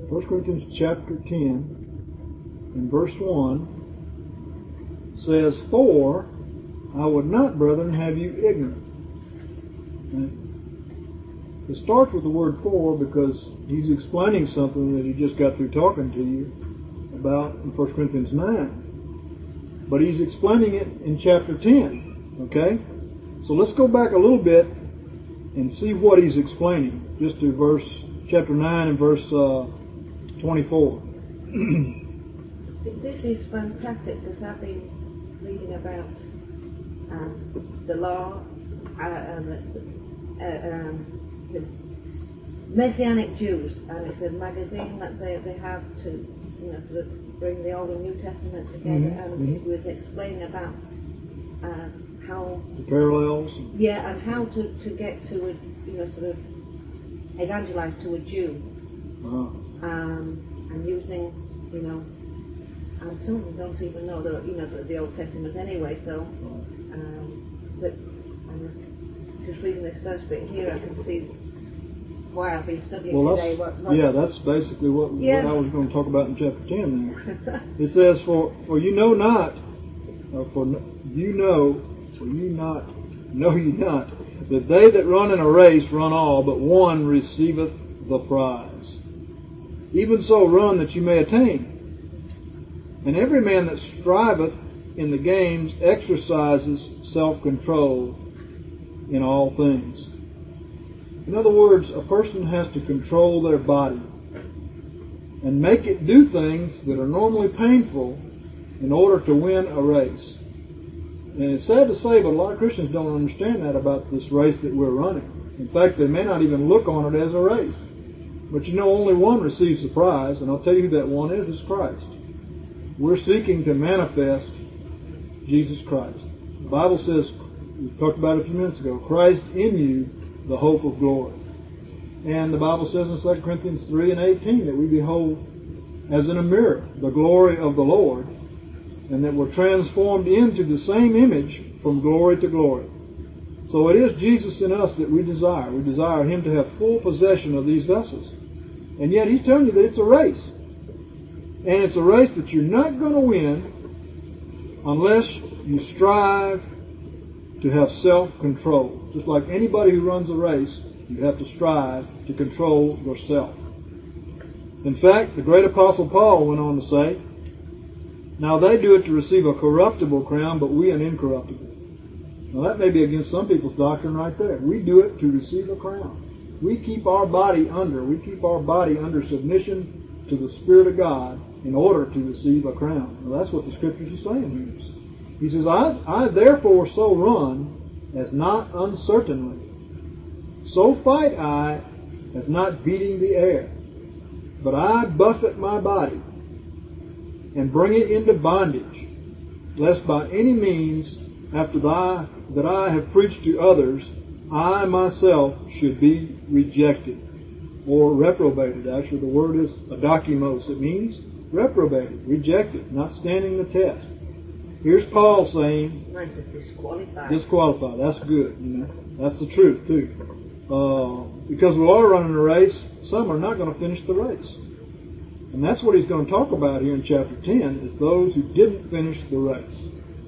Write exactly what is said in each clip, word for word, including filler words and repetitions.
First Corinthians chapter ten and verse one says, "For I would not, brethren, have you ignorant." And it starts with the word "for" because he's explaining something that he just got through talking to you about in First Corinthians nine. But he's explaining it in chapter ten. Okay? So let's go back a little bit and see what he's explaining. Just to verse chapter nine and verse uh, twenty-four. This is fantastic because I've been reading about uh, the law, uh, uh, uh, um, the Messianic Jews, and it's a magazine that they, they have to, you know, sort of bring the Old and New Testament together, Mm-hmm. and Mm-hmm. it was explaining about uh, how the parallels. Yeah, and how to, to get to a, you know, sort of evangelize to a Jew, Uh-huh. um, and using, you know. And some of them don't even know the, you know, the, the Old Testament anyway. So, um, but I'm just reading this first bit here, I can see why I've been studying well, today. What, what yeah, that's basically what, yeah. what I was going to talk about in chapter ten. There, it says, "For for you know not, or for you know, for you not, know you not, that they that run in a race run all, but one receiveth the prize. Even so, run that you may attain. And every man that striveth in the games exercises self-control in all things." In other words, a person has to control their body and make it do things that are normally painful in order to win a race. And it's sad to say, but a lot of Christians don't understand that about this race that we're running. In fact, they may not even look on it as a race. But you know, only one receives the prize, and I'll tell you who that one is, is Christ. We're seeking to manifest Jesus Christ. The Bible says, we talked about it a few minutes ago, Christ in you, the hope of glory. And the Bible says in Second Corinthians three and eighteen that we behold as in a mirror the glory of the Lord, and that we're transformed into the same image from glory to glory. So it is Jesus in us that we desire. We desire Him to have full possession of these vessels. And yet He's telling you that it's a race. And it's a race that you're not going to win unless you strive to have self-control. Just like anybody who runs a race, you have to strive to control yourself. In fact, the great Apostle Paul went on to say, "Now they do it to receive a corruptible crown, but we an incorruptible." Now that may be against some people's doctrine right there. We do it to receive a crown. We keep our body under, we keep our body under submission to the Spirit of God in order to receive a crown. Now that's what the Scriptures are saying here. He says, I, I therefore so run as not uncertainly. So fight I as not beating the air. But I buffet my body and bring it into bondage, lest by any means, after thy, that I have preached to others, I myself should be rejected or reprobated. Actually, the word is adokimos. It means reprobated, rejected, not standing the test. Here's Paul saying, Mine's disqualified. Disqualified. That's good. You know, that's the truth too. Uh, because we are running a race, some are not going to finish the race, and that's what he's going to talk about here in chapter ten: is those who didn't finish the race.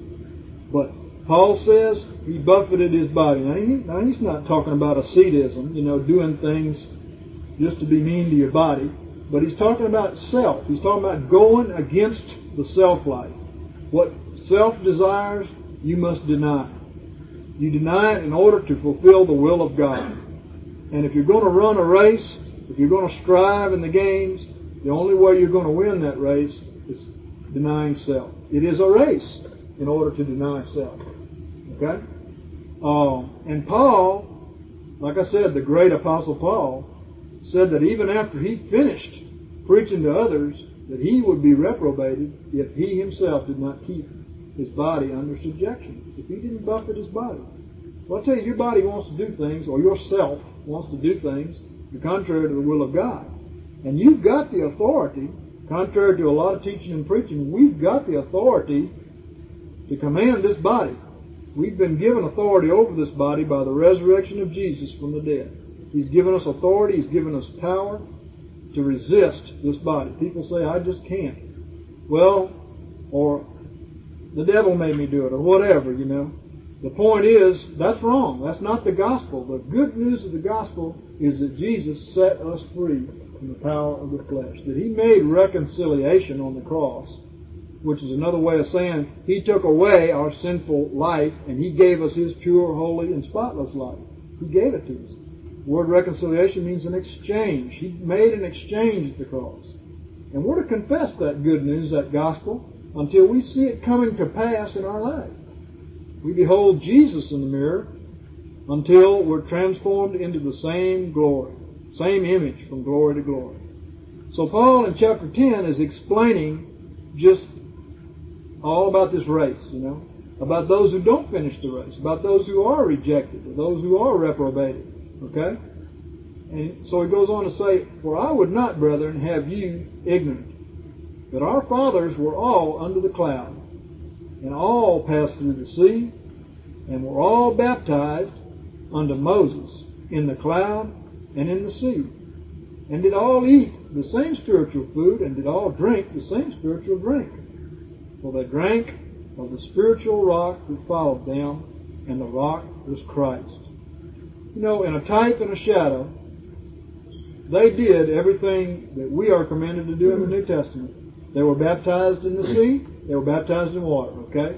But Paul says he buffeted his body. Now, he, now he's not talking about ascetism, you know, doing things just to be mean to your body. But he's talking about self. He's talking about going against the self-life. What self desires, you must deny. You deny it in order to fulfill the will of God. And if you're going to run a race, if you're going to strive in the games, the only way you're going to win that race is denying self. It is a race in order to deny self. Okay? Uh, and Paul, like I said, the great Apostle Paul, said that even after he finished preaching to others, that he would be reprobated if he himself did not keep his body under subjection. If he didn't buffet his body. Well, I tell you, your body wants to do things, or yourself wants to do things contrary to the will of God. And you've got the authority, contrary to a lot of teaching and preaching, we've got the authority to command this body. We've been given authority over this body by the resurrection of Jesus from the dead. He's given us authority. He's given us power. to resist this body. People say, I just can't. Well, or the devil made me do it, or whatever, you know. The point is, that's wrong. That's not the gospel. The good news of the gospel is that Jesus set us free from the power of the flesh. That He made reconciliation on the cross, which is another way of saying He took away our sinful life and He gave us His pure, holy, and spotless life. He gave it to us. The word reconciliation means an exchange. He made an exchange at the cross. And we're to confess that good news, that gospel, until we see it coming to pass in our life. We behold Jesus in the mirror until we're transformed into the same glory, same image from glory to glory. So Paul in chapter ten is explaining just all about this race, you know, about those who don't finish the race, about those who are rejected, or those who are reprobated. Okay? And so he goes on to say, For I would not, brethren, have you ignorant, that our fathers were all under the cloud, and all passed through the sea, and were all baptized unto Moses in the cloud and in the sea, and did all eat the same spiritual food, and did all drink the same spiritual drink. For they drank of the spiritual rock that followed them, and the rock was Christ. You know, in a type and a shadow, they did everything that we are commanded to do in the New Testament. They were baptized in the sea. They were baptized in water, okay?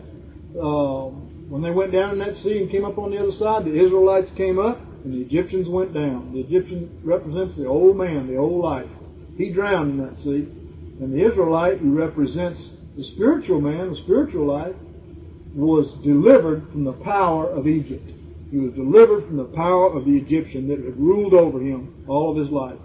Um, when they went down in that sea and came up on the other side, the Israelites came up and the Egyptians went down. The Egyptian represents the old man, the old life. He drowned in that sea. And the Israelite, who represents the spiritual man, the spiritual life, was delivered from the power of Egypt. He was delivered from the power of the Egyptian that had ruled over him all of his life.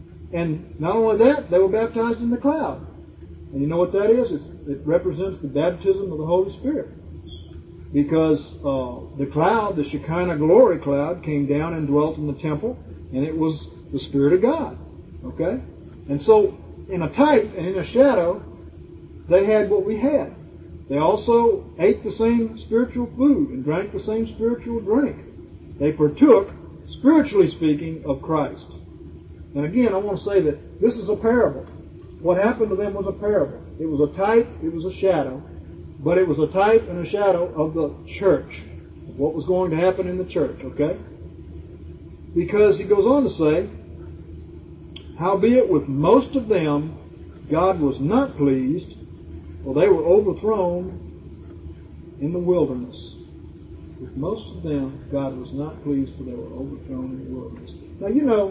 And not only that, they were baptized in the cloud. And you know what that is? It's, it represents the baptism of the Holy Spirit. Because uh, the cloud, the Shekinah glory cloud, came down and dwelt in the temple, and it was the Spirit of God. Okay? And so, in a type and in a shadow, they had what we had. They also ate the same spiritual food and drank the same spiritual drink. They partook, spiritually speaking, of Christ. And again, I want to say that this is a parable. What happened to them was a parable. It was a type, it was a shadow, but it was a type and a shadow of the church, of what was going to happen in the church, okay? Because he goes on to say, Howbeit with most of them God was not pleased, for they were overthrown in the wilderness. With most of them, God was not pleased, for they were overthrown in the wilderness. Now, you know,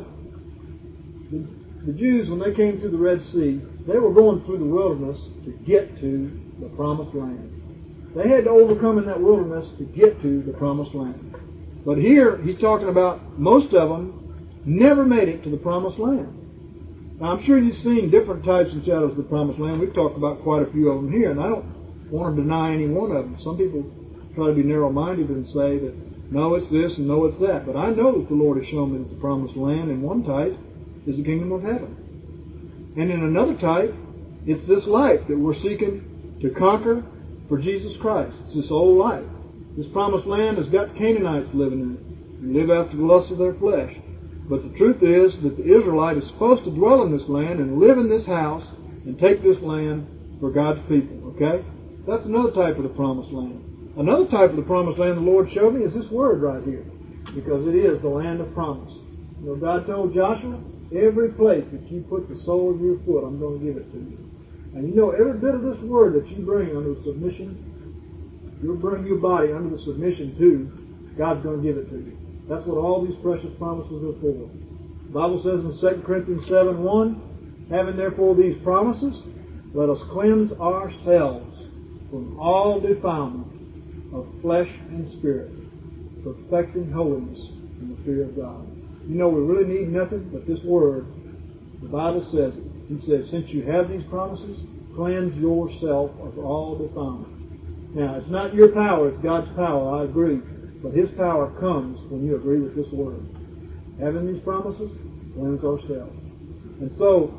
the, the Jews, when they came through the Red Sea, they were going through the wilderness to get to the Promised Land. They had to overcome in that wilderness to get to the Promised Land. But here, he's talking about most of them never made it to the Promised Land. Now, I'm sure you've seen different types and shadows of the Promised Land. We've talked about quite a few of them here, and I don't want to deny any one of them. Some people try to be narrow-minded and say that, no, it's this and no, it's that. But I know that the Lord has shown me that the Promised Land in one type is the kingdom of heaven. And in another type, it's this life that we're seeking to conquer for Jesus Christ. It's this old life. This Promised Land has got Canaanites living in it and live after the lusts of their flesh. But the truth is that the Israelite is supposed to dwell in this land and live in this house and take this land for God's people, okay? That's another type of the Promised Land. Another type of the Promised Land the Lord showed me is this word right here, because it is the land of promise. You know, God told Joshua, every place that you put the sole of your foot, I'm going to give it to you. And you know, every bit of this word that you bring under submission, you'll bring your body under the submission to, God's going to give it to you. That's what all these precious promises are for. The Bible says in Second Corinthians seven one, Having therefore these promises, let us cleanse ourselves from all defilement of flesh and spirit, perfecting holiness in the fear of God. You know, we really need nothing but this word. The Bible says it. He says, since you have these promises, cleanse yourself of all defilement. Now, it's not your power, it's God's power, I agree. But His power comes when you agree with this word. Having these promises, cleanse ourselves. And so,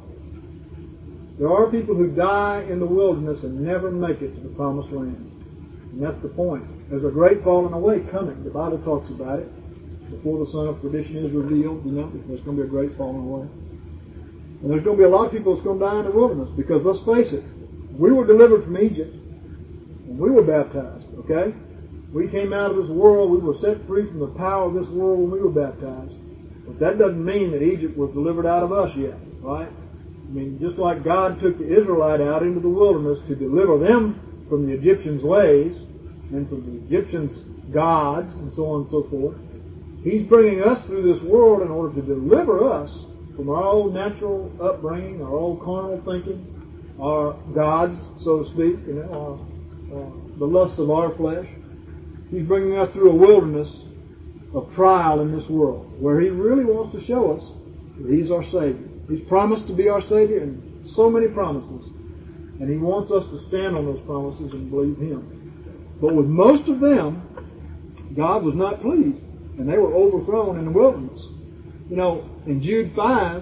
there are people who die in the wilderness and never make it to the Promised Land. And that's the point. There's a great falling away coming. The Bible talks about it. Before the son of perdition is revealed, you know, there's going to be a great falling away. And there's going to be a lot of people that's going to die in the wilderness because, let's face it, we were delivered from Egypt and we were baptized, okay? We came out of this world, we were set free from the power of this world when we were baptized. But that doesn't mean that Egypt was delivered out of us yet, right? I mean, just like God took the Israelite out into the wilderness to deliver them from the Egyptians' ways and from the Egyptians' gods and so on and so forth, He's bringing us through this world in order to deliver us from our old natural upbringing, our old carnal thinking, our gods, so to speak, you know, our, uh, the lusts of our flesh. He's bringing us through a wilderness of trial in this world, where He really wants to show us that He's our Savior. He's promised to be our Savior in so many promises, and He wants us to stand on those promises and believe Him. But with most of them, God was not pleased, and they were overthrown in the wilderness. You know, in Jude five,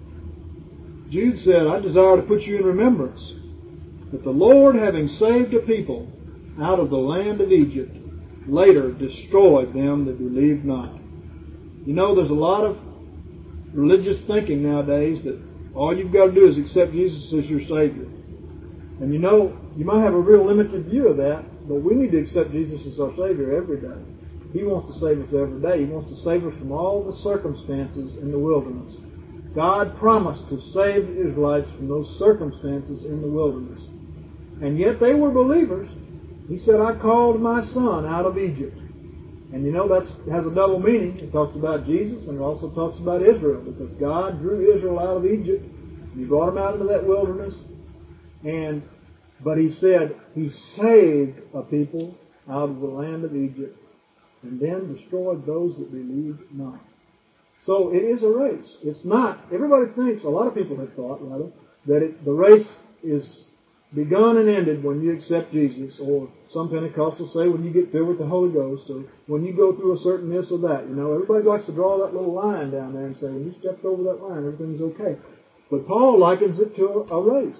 Jude said, I desire to put you in remembrance that the Lord, having saved a people out of the land of Egypt, later destroyed them that believed not. You know, there's a lot of religious thinking nowadays that all you've got to do is accept Jesus as your Savior. And you know, you might have a real limited view of that, but we need to accept Jesus as our Savior every day. He wants to save us every day. He wants to save us from all the circumstances in the wilderness. God promised to save the Israelites from those circumstances in the wilderness. And yet they were believers. He said, I called my son out of Egypt. And you know, that has a double meaning. It talks about Jesus and it also talks about Israel, because God drew Israel out of Egypt and He brought them out into that wilderness. And but He said He saved a people out of the land of Egypt and then destroyed those that believed not. So it is a race. It's not, everybody thinks, a lot of people have thought, rather, that it, the race is begun and ended when you accept Jesus, or some Pentecostals say when you get filled with the Holy Ghost, or when you go through a certain this or that. You know, everybody likes to draw that little line down there and say, when you stepped over that line, everything's okay. But Paul likens it to a, a race.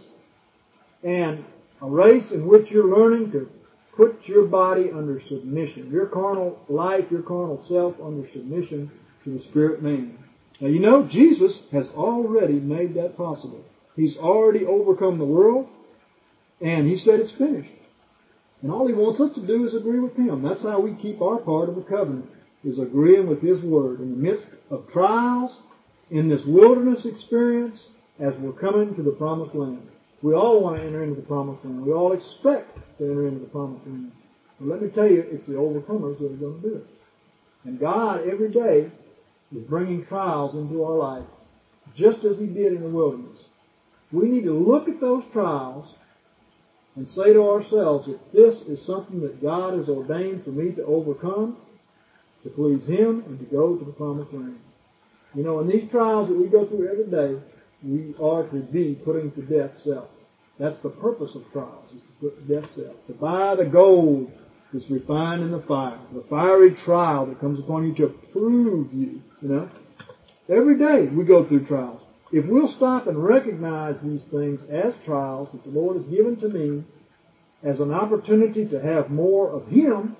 And a race in which you're learning to put your body under submission, your carnal life, your carnal self under submission to the Spirit man. Now you know, Jesus has already made that possible. He's already overcome the world, and He said it's finished. And all He wants us to do is agree with Him. That's how we keep our part of the covenant, is agreeing with His Word in the midst of trials, in this wilderness experience, as we're coming to the promised land. We all want to enter into the promised land. We all expect to enter into the promised land. But let me tell you, it's the overcomers that are going to do it. And God, every day, is bringing trials into our life, just as He did in the wilderness. We need to look at those trials and say to ourselves, if this is something that God has ordained for me to overcome, to please Him, and to go to the promised land. You know, in these trials that we go through every day, we are to be putting to death self. That's the purpose of trials, is to put to death self. To buy the gold that's refined in the fire. The fiery trial that comes upon you to prove you, you know. Every day we go through trials. If we'll stop and recognize these things as trials that the Lord has given to me as an opportunity to have more of Him,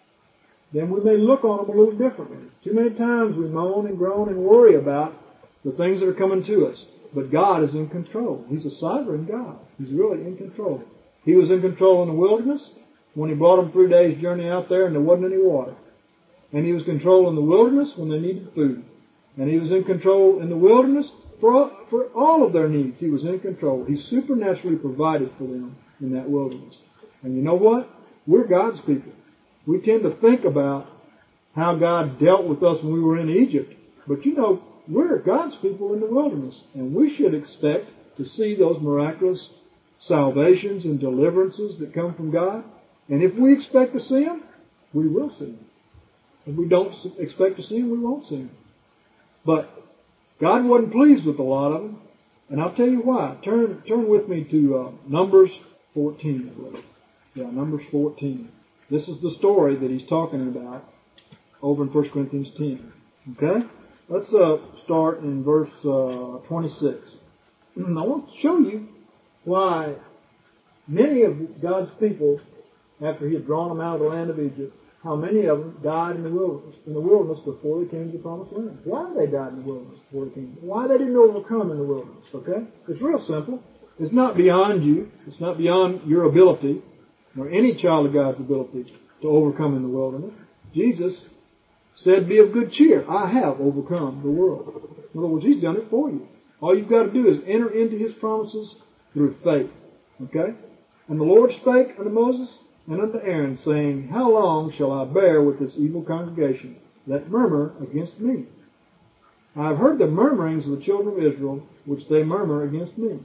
then we may look on them a little differently. Too many times we moan and groan and worry about the things that are coming to us. But God is in control. He's a sovereign God. He's really in control. He was in control in the wilderness when He brought them three days' journey out there and there wasn't any water. And He was in control in the wilderness when they needed food. And He was in control in the wilderness for all, for all of their needs. He was in control. He supernaturally provided for them in that wilderness. And you know what? We're God's people. We tend to think about how God dealt with us when we were in Egypt. But you know, we're God's people in the wilderness. And we should expect to see those miraculous salvations and deliverances that come from God. And if we expect to see them, we will see them. If we don't expect to see them, we won't see them. But God wasn't pleased with a lot of them. And I'll tell you why. Turn turn with me to uh, Numbers fourteen, I believe. Yeah, Numbers fourteen. This is the story that he's talking about over in First Corinthians ten. Okay? Let's uh, start in verse uh, twenty-six. I want to show you why many of God's people, after He had drawn them out of the land of Egypt, how many of them died in the wilderness, in the wilderness before they came to the promised land. Why they died in the wilderness before they came? Why they didn't overcome in the wilderness, okay? It's real simple. It's not beyond you. It's not beyond your ability, or any child of God's ability to overcome in the wilderness. Jesus said, be of good cheer. I have overcome the world. In other words, He's done it for you. All you've got to do is enter into His promises through faith. Okay? And the Lord spake unto Moses and unto Aaron, saying, how long shall I bear with this evil congregation that murmur against me? I have heard the murmurings of the children of Israel, which they murmur against me.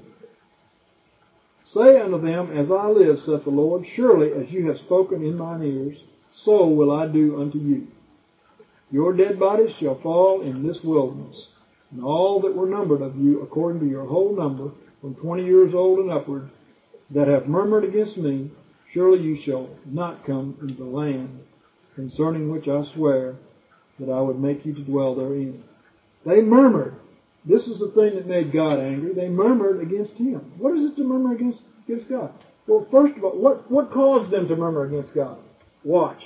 Say unto them, as I live, saith the Lord, surely as you have spoken in mine ears, so will I do unto you. Your dead bodies shall fall in this wilderness, and all that were numbered of you, according to your whole number, from twenty years old and upward, that have murmured against me, surely you shall not come into the land, concerning which I swear that I would make you to dwell therein. They murmured. This is the thing that made God angry. They murmured against Him. What is it to murmur against, against God? Well, first of all, what, what caused them to murmur against God? Watch.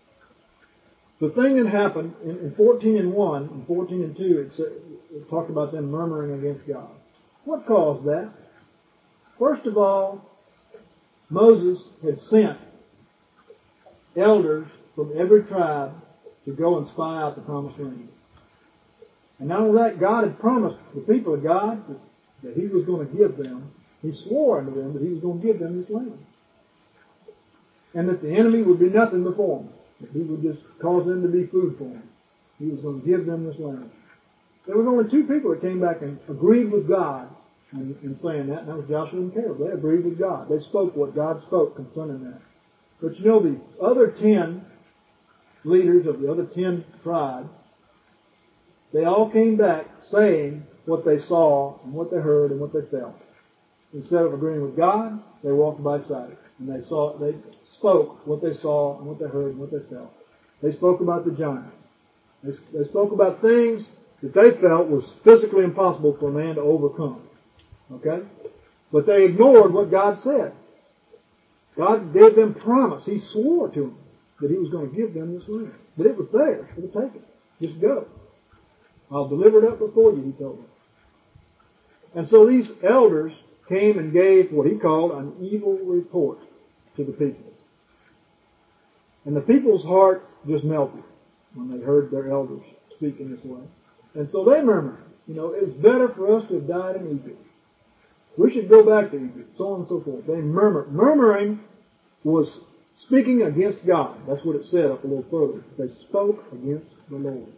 The thing that happened in, in fourteen and one, and fourteen and two, it, said, it talked about them murmuring against God. What caused that? First of all, Moses had sent elders from every tribe to go and spy out the promised land. And not only that, God had promised the people of God that, that He was going to give them, He swore unto them that He was going to give them this land. And that the enemy would be nothing before them. That He would just cause them to be food for them. He was going to give them this land. There was only two people that came back and agreed with God in, in saying that, and that was Joshua and Caleb. They agreed with God. They spoke what God spoke concerning that. But you know, the other ten leaders of the other ten tribes, they all came back saying what they saw and what they heard and what they felt. Instead of agreeing with God, they walked by sight. And they saw, they spoke what they saw and what they heard and what they felt. They spoke about the giants. They, they spoke about things that they felt was physically impossible for a man to overcome. Okay? But they ignored what God said. God gave them promise. He swore to them that He was going to give them this land. But it was theirs for the taking. Just go. I'll deliver it up before you, He told them. And so these elders came and gave what He called an evil report to the people. And the people's heart just melted when they heard their elders speak in this way. And so they murmured, you know, it's better for us to have died in Egypt. We should go back to Egypt, so on and so forth. They murmured. Murmuring was speaking against God. That's what it said up a little further. They spoke against the Lord.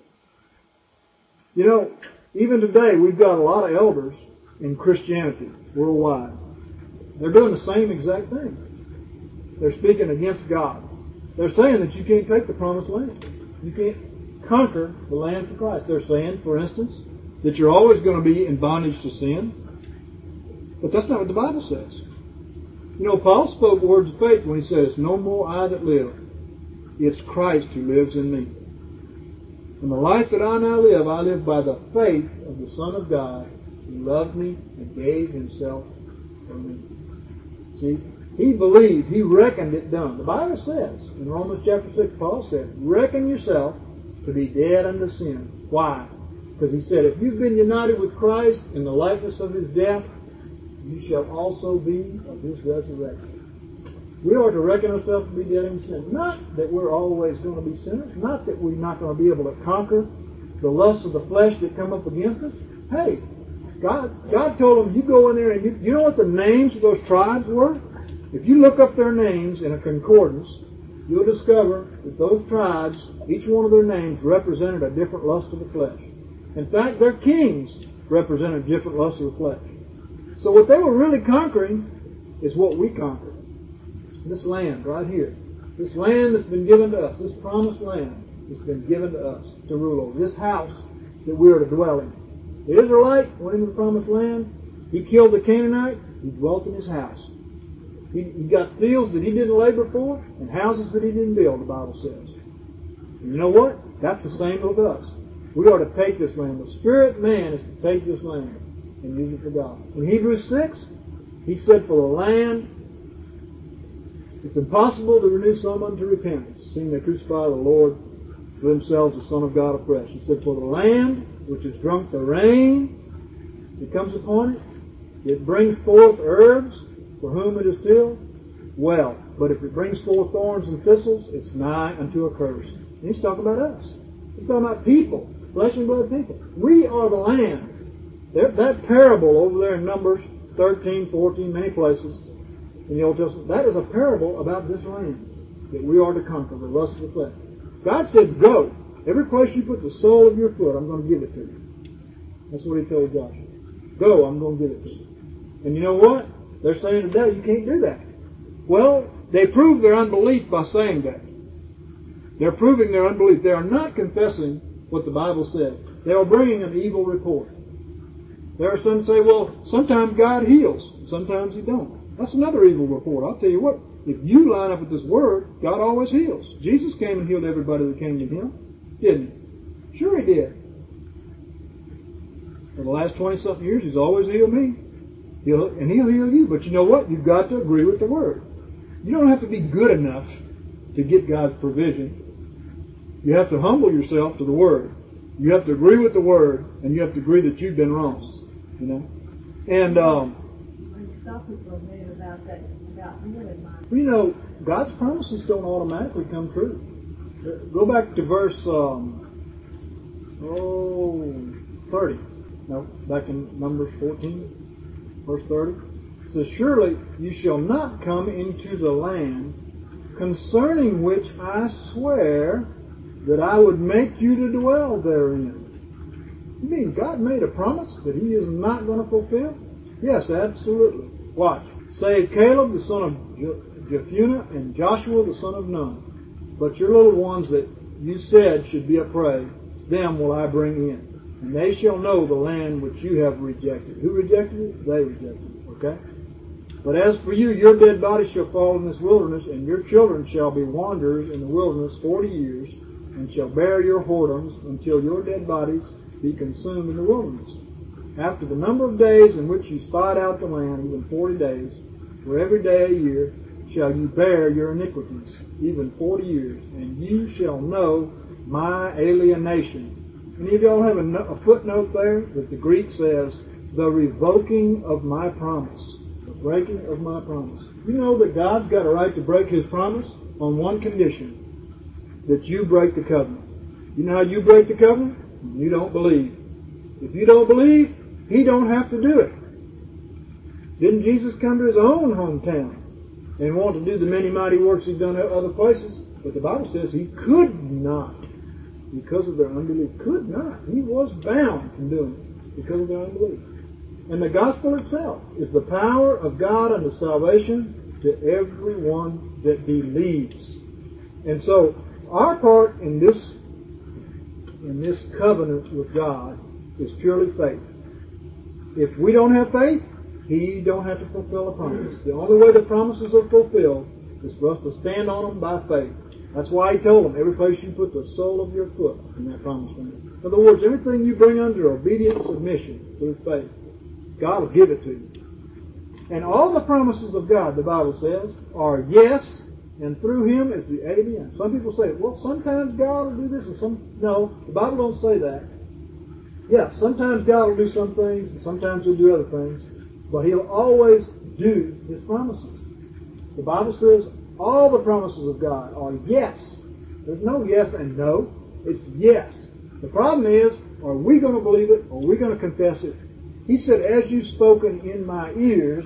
You know, even today we've got a lot of elders in Christianity worldwide. They're doing the same exact thing. They're speaking against God. They're saying that you can't take the promised land. You can't conquer the land for Christ. They're saying, for instance, that you're always going to be in bondage to sin. But that's not what the Bible says. You know, Paul spoke words of faith when he says, no more I that live, it's Christ who lives in me. And the life that I now live, I live by the faith of the Son of God who loved me and gave Himself for me. See, he believed, he reckoned it done. The Bible says, in Romans chapter six, Paul said, reckon yourself to be dead unto sin. Why? Because he said, if you've been united with Christ in the likeness of His death, you shall also be of His resurrection. We are to reckon ourselves to be dead in sin. Not that we're always going to be sinners. Not that we're not going to be able to conquer the lusts of the flesh that come up against us. Hey, God, God told them, you go in there and you, you know what the names of those tribes were? If you look up their names in a concordance, you'll discover that those tribes, each one of their names represented a different lust of the flesh. In fact, their kings represented different lusts of the flesh. So what they were really conquering is what we conquered. This land right here. This land that's been given to us. This promised land that's been given to us to rule over. This house that we are to dwell in. The Israelite went into the promised land. He killed the Canaanite. He dwelt in his house. He, he got fields that he didn't labor for and houses that he didn't build, the Bible says. And you know what? That's the same with us. We are to take this land. The spirit man is to take this land and use it for God. In Hebrews six, he said, for the land It's impossible to renew some unto repentance, seeing they crucify the Lord to themselves, the Son of God afresh. He said, for the land which has drunk the rain that comes upon it, it brings forth herbs for whom it is tilled, well. But if it brings forth thorns and thistles, it's nigh unto a curse. And he's talking about us. He's talking about people, flesh and blood people. We are the land. There, that parable over there in Numbers thirteen, fourteen, many places in the Old Testament, that is a parable about this land that we are to conquer, the lust of the flesh. God said, go. Every place you put the sole of your foot, I'm going to give it to you. That's what He told Joshua. Go, I'm going to give it to you. And you know what? They're saying today, you can't do that. Well, they prove their unbelief by saying that. They're proving their unbelief. They are not confessing what the Bible says. They are bringing an evil report. There are some say, well, sometimes God heals, sometimes He don't. That's another evil report. I'll tell you what, if you line up with this Word, God always heals. Jesus came and healed everybody that came to Him, didn't He? Sure He did. For the last twenty-something years, He's always healed me. He'll, and He'll heal you. But you know what? You've got to agree with the Word. You don't have to be good enough to get God's provision. You have to humble yourself to the Word. You have to agree with the Word, and you have to agree that you've been wrong. You know? And, um... you know, God's promises don't automatically come true. Go back to verse, um... oh, thirty. No, back in Numbers fourteen, verse thirty. It says, surely you shall not come into the land concerning which I swear that I would make you to dwell therein. You mean God made a promise that He is not going to fulfill? Yes, absolutely. Watch. Save Caleb the son of Jephunneh and Joshua the son of Nun. But your little ones that you said should be a prey, them will I bring in. And they shall know the land which you have rejected. Who rejected it? They rejected it. Okay? But as for you, your dead body shall fall in this wilderness, and your children shall be wanderers in the wilderness forty years, and shall bear your whoredoms until your dead bodies be consumed in the wilderness. After the number of days in which you spied out the land, even forty days, for every day a year, shall you bear your iniquities, even forty years, and you shall know my alienation. Any of y'all have a, no, a footnote there that the Greek says, the revoking of my promise. The breaking of my promise. You know that God's got a right to break His promise on one condition, that you break the covenant. You know how you break the covenant? You don't believe. If you don't believe, He don't have to do it. Didn't Jesus come to His own hometown and want to do the many mighty works He's done at other places? But the Bible says He could not, because of their unbelief. Could not. He was bound from doing it because of their unbelief. And the gospel itself is the power of God unto salvation to everyone that believes. And so our part in this in this covenant with God is purely faith. If we don't have faith, He don't have to fulfill a promise. The only way the promises are fulfilled is for us to stand on them by faith. That's why He told them, every place you put the sole of your foot in that promised land. In other words, everything you bring under obedient submission through faith, God will give it to you. And all the promises of God, the Bible says, are yes, and through Him is the amen. Some people say, well, sometimes God will do this, and some... No, the Bible don't say that. Yeah, sometimes God will do some things, and sometimes He'll do other things, but He'll always do His promises. The Bible says all the promises of God are yes. There's no yes and no. It's yes. The problem is, are we going to believe it, or are we going to confess it? He said, as you've spoken in my ears,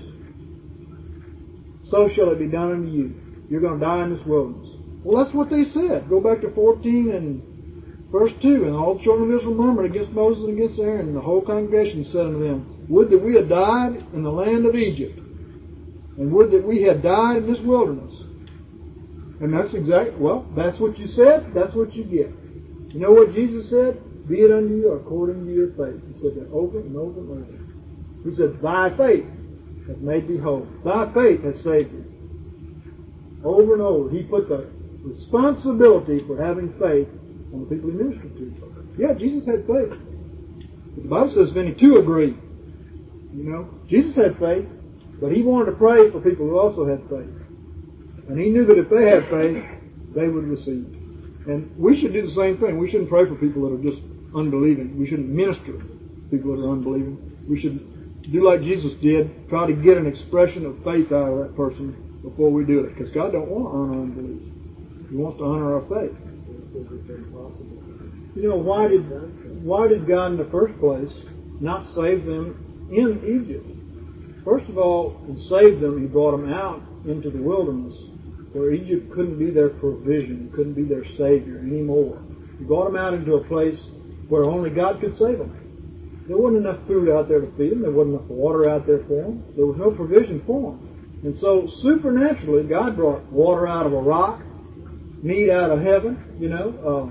so shall it be done unto you. You're going to die in this wilderness. Well, that's what they said. Go back to fourteen and verse two. And all the children of Israel murmured against Moses and against Aaron. And the whole congregation said unto them, would that we had died in the land of Egypt, and would that we had died in this wilderness. And that's exactly, well, that's what you said, that's what you get. You know what Jesus said? Be it unto you according to your faith. He said that over and over and over. He said, thy faith hath made thee whole. Thy faith has saved thee. Over and over. He put the responsibility for having faith on the people He ministered to. Yeah, Jesus had faith. But the Bible says if any two agree. You know, Jesus had faith, but He wanted to pray for people who also had faith. And he knew that if they had faith, they would receive. And we should do the same thing. We shouldn't pray for people that are just unbelieving. We shouldn't minister to people that are unbelieving. We should do like Jesus did, try to get an expression of faith out of that person before we do it. Because God don't want to honor unbelief. He wants to honor our faith. You know, why did why did God in the first place not save them in Egypt? First of all, He saved them. He brought them out into the wilderness, where Egypt couldn't be their provision, couldn't be their Savior anymore. He brought them out into a place where only God could save them. There wasn't enough food out there to feed them. There wasn't enough water out there for them. There was no provision for them. And so, supernaturally, God brought water out of a rock, meat out of heaven, you know, uh,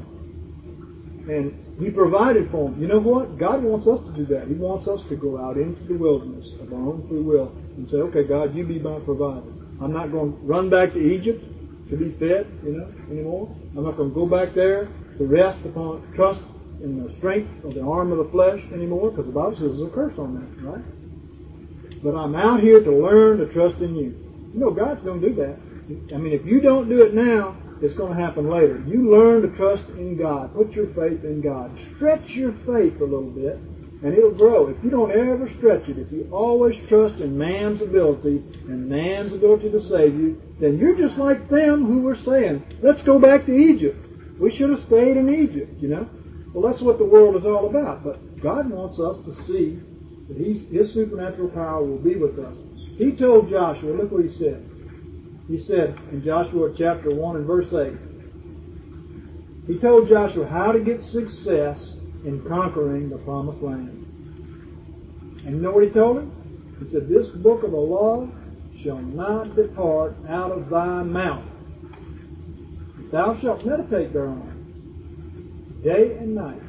and He provided for them. You know what? God wants us to do that. He wants us to go out into the wilderness of our own free will and say, okay, God, you be my provider. I'm not going to run back to Egypt to be fed, you know, anymore. I'm not going to go back there to rest upon trust in the strength of the arm of the flesh anymore, because the Bible says there's a curse on that, right? But I'm out here to learn to trust in you. You know, God's going to do that. I mean, if you don't do it now, it's going to happen later. You learn to trust in God. Put your faith in God. Stretch your faith a little bit, and it'll grow. If you don't ever stretch it, if you always trust in man's ability and man's ability to save you, then you're just like them who were saying, let's go back to Egypt. We should have stayed in Egypt, you know. Well, that's what the world is all about. But God wants us to see that he's, His supernatural power will be with us. He told Joshua, look what He said. He said in Joshua chapter one and verse eight, He told Joshua how to get success in conquering the promised land. And you know what He told him? He said, this book of the law shall not depart out of thy mouth. Thou shalt meditate thereon day and night,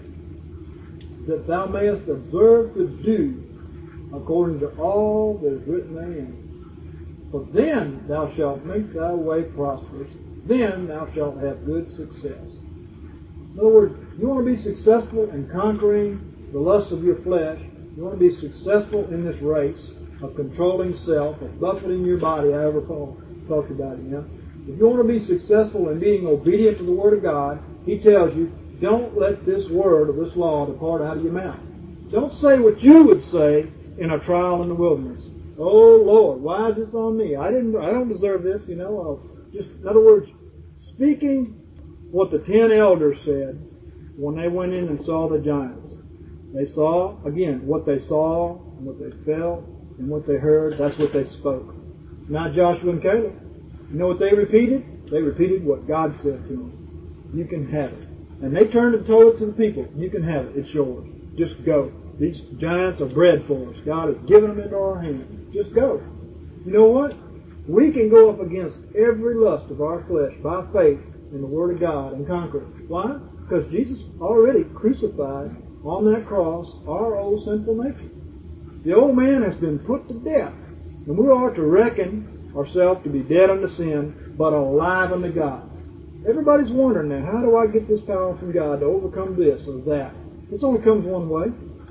that thou mayest observe to do according to all that is written therein. For then thou shalt make thy way prosperous, then thou shalt have good success. In other words, you want to be successful in conquering the lusts of your flesh. You want to be successful in this race of controlling self, of buffeting your body, however Paul talked about it. You know? If you want to be successful in being obedient to the Word of God, He tells you, don't let this word or this law depart out of your mouth. Don't say what you would say in a trial in the wilderness. Oh Lord, why is this on me? I didn't. I don't deserve this. You know. I'll just, in other words, speaking what the ten elders said when they went in and saw the giants. They saw again what they saw and what they felt and what they heard. That's what they spoke. Now Joshua and Caleb, you know what they repeated? They repeated what God said to them. You can have it. And they turned and told it to the people. You can have it. It's yours. Just go. These giants are bread for us. God has given them into our hands. Just go. You know what? We can go up against every lust of our flesh by faith in the Word of God and conquer it. Why? Because Jesus already crucified on that cross our old sinful nature. The old man has been put to death. And we are to reckon ourselves to be dead unto sin, but alive unto God. Everybody's wondering now, how do I get this power from God to overcome this or that? This only comes one way.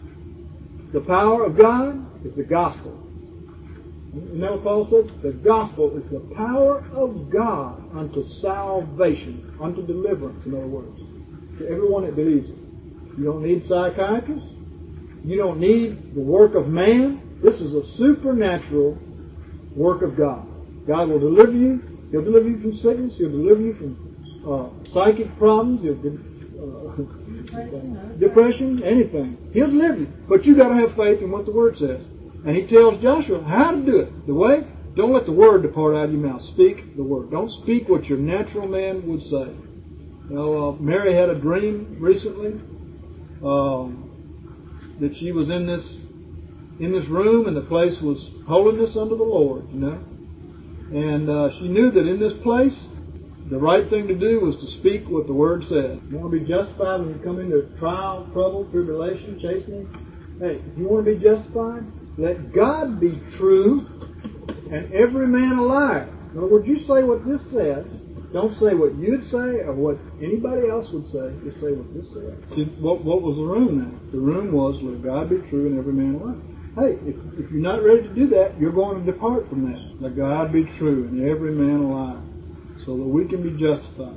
The power of God is the gospel. You know what Paul said? The gospel is the power of God unto salvation, unto deliverance, in other words, to everyone that believes it. You don't need psychiatrists. You don't need the work of man. This is a supernatural work of God. God will deliver you. He'll deliver you from sickness. He'll deliver you from uh, psychic problems. He'll uh, depression, depression, anything. He'll deliver you. But you got to have faith in what the Word says. And He tells Joshua how to do it. The way? Don't let the Word depart out of your mouth. Speak the Word. Don't speak what your natural man would say. You know, uh, Mary had a dream recently um, that she was in this in this room, and the place was holiness unto the Lord. You know, and uh, she knew that in this place, the right thing to do was to speak what the Word said. You want to be justified when you come into trial, trouble, tribulation, chastening? Hey, if you want to be justified, let God be true and every man a liar. In other words, you say what this says. Don't say what you'd say or what anybody else would say. Just say what this says. See, what, what was the room now? The room was, let God be true and every man a liar. Hey, if, if you're not ready to do that, you're going to depart from that. Let God be true and every man a liar. so that we can be justified.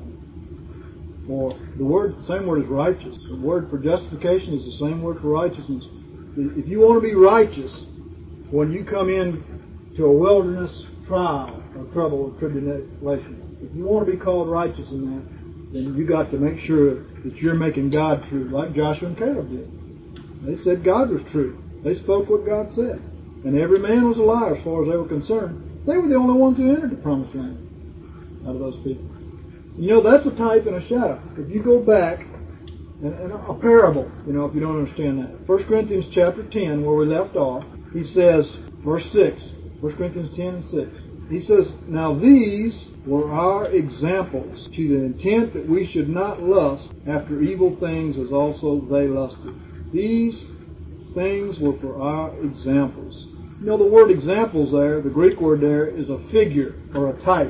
For the word, same word as righteous. The word for justification is the same word for righteousness. If you want to be righteous when you come in to a wilderness trial or trouble or tribulation, if you want to be called righteous in that, then you got to make sure that you're making God true, like Joshua and Caleb did. They said God was true. They spoke what God said. And every man was a liar as far as they were concerned. They were the only ones who entered the promised land out of those people. You know, that's a type and a shadow. If you go back, and, and a parable, you know, if you don't understand that. First Corinthians chapter ten, where we left off, he says, verse six, First Corinthians ten and six. He says, now these were our examples, to the intent that we should not lust after evil things as also they lusted. These things were for our examples. You know, the word examples there, the Greek word there, is a figure or a type.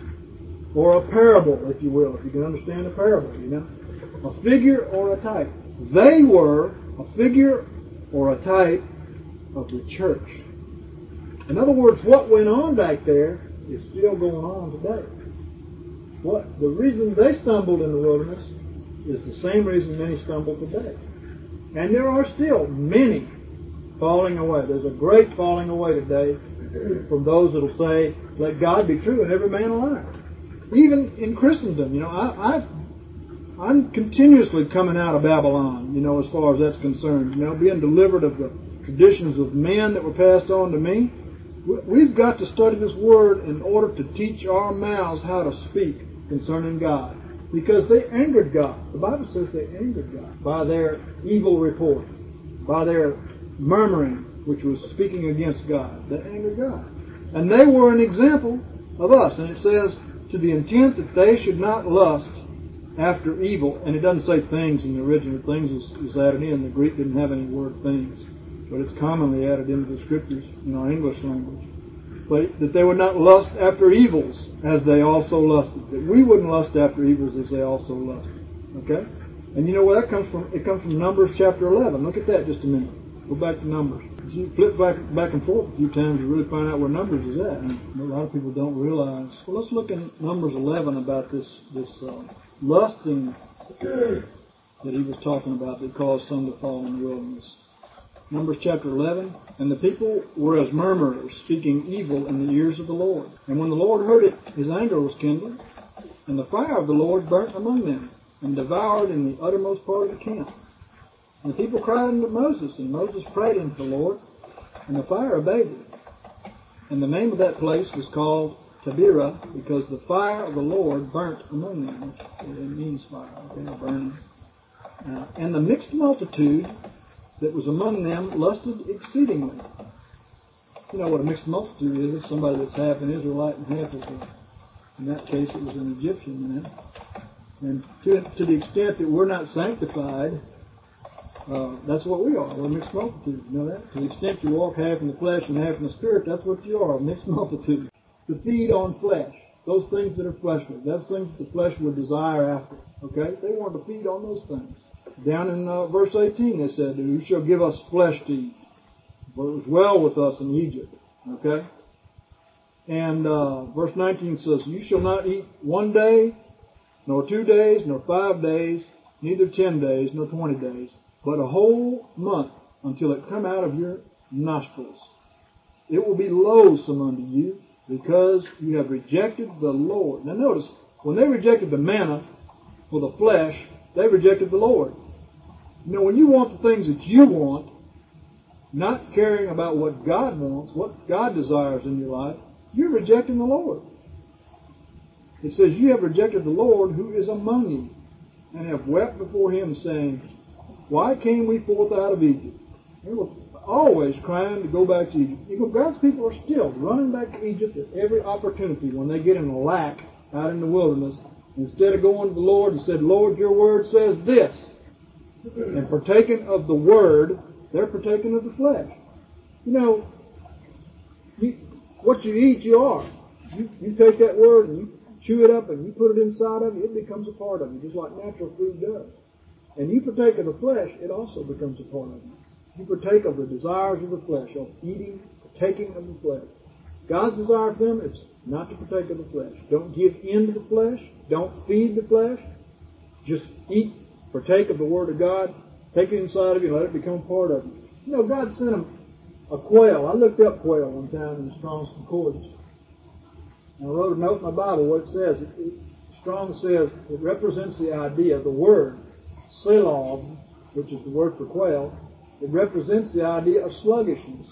Or a parable, if you will, if you can understand a parable, you know. A figure or a type. They were a figure or a type of the church. In other words, what went on back there is still going on today. What the reason they stumbled in the wilderness is the same reason many stumble today. And there are still many falling away. There's a great falling away today from those that will say, let God be true and every man a liar. Even in Christendom, you know, I, I've, I'm continuously coming out of Babylon, you know, as far as that's concerned. You know, being delivered of the traditions of men that were passed on to me. We've got to study this Word in order to teach our mouths how to speak concerning God. Because they angered God. The Bible says they angered God by their evil report, by their murmuring, which was speaking against God. They angered God. And they were an example of us. And it says, to the intent that they should not lust after evil. And it doesn't say things in the original. Things is, is added in. The Greek didn't have any word things. But it's commonly added into the Scriptures in our English language. But that they would not lust after evils as they also lusted. That we wouldn't lust after evils as they also lusted. Okay? And you know where that comes from? It comes from Numbers chapter eleven. Look at that just a minute. Go back to Numbers. You flip back back and forth a few times to really find out where Numbers is at. And a lot of people don't realize. Well, let's look in Numbers eleven about this this uh, lusting that he was talking about that caused some to fall in the wilderness. Numbers chapter eleven. And the people were as murmurers, speaking evil in the ears of the Lord. And when the Lord heard it, his anger was kindled, and the fire of the Lord burnt among them, and devoured in the uttermost part of the camp. And the people cried unto Moses, and Moses prayed unto the Lord, and the fire abated. And the name of that place was called Taberah, because the fire of the Lord burnt among them, which it means fire, okay, burning. Uh, and the mixed multitude that was among them lusted exceedingly. You know what a mixed multitude is? It's somebody that's half an Israelite and half of a, in that case it was an Egyptian, you know. And to, to the extent that we're not sanctified, uh, that's what we are. We're a mixed multitude. You know that? To the extent you walk half in the flesh and half in the spirit, that's what you are, a mixed multitude. To feed on flesh, those things that are fleshly, those things that the flesh would desire after. Okay? They wanted to feed on those things. Down in uh, verse eighteen, they said, "You shall give us flesh to eat, for it was well with us in Egypt." Okay? And uh, verse nineteen says, "You shall not eat one day, nor two days, nor five days, neither ten days, nor twenty days, but a whole month, until it come out of your nostrils. It will be loathsome unto you, because you have rejected the Lord." Now notice, when they rejected the manna for the flesh, they rejected the Lord. You know, when you want the things that you want, not caring about what God wants, what God desires in your life, you're rejecting the Lord. It says, "You have rejected the Lord who is among you, and have wept before him, saying, Why came we forth out of Egypt?" They were always crying to go back to Egypt. You know, God's people are still running back to Egypt at every opportunity when they get in a lack out in the wilderness. Instead of going to the Lord and said, "Lord, your word says this," and partaking of the word, they're partaking of the flesh. You know, you, what you eat, you are. You, you take that word and you chew it up and you put it inside of you, it becomes a part of you, just like natural food does. And you partake of the flesh, it also becomes a part of you. You partake of the desires of the flesh, of eating, partaking of the flesh. God's desire for them is not to partake of the flesh. Don't give in to the flesh. Don't feed the flesh. Just eat, partake of the Word of God. Take it inside of you and let it become part of you. You know, God sent them a quail. I looked up quail one time in the Strong's Concordance. And I wrote a note in my Bible what it says. It, it, Strong says it represents the idea, the word, selog, which is the word for quail. It represents the idea of sluggishness,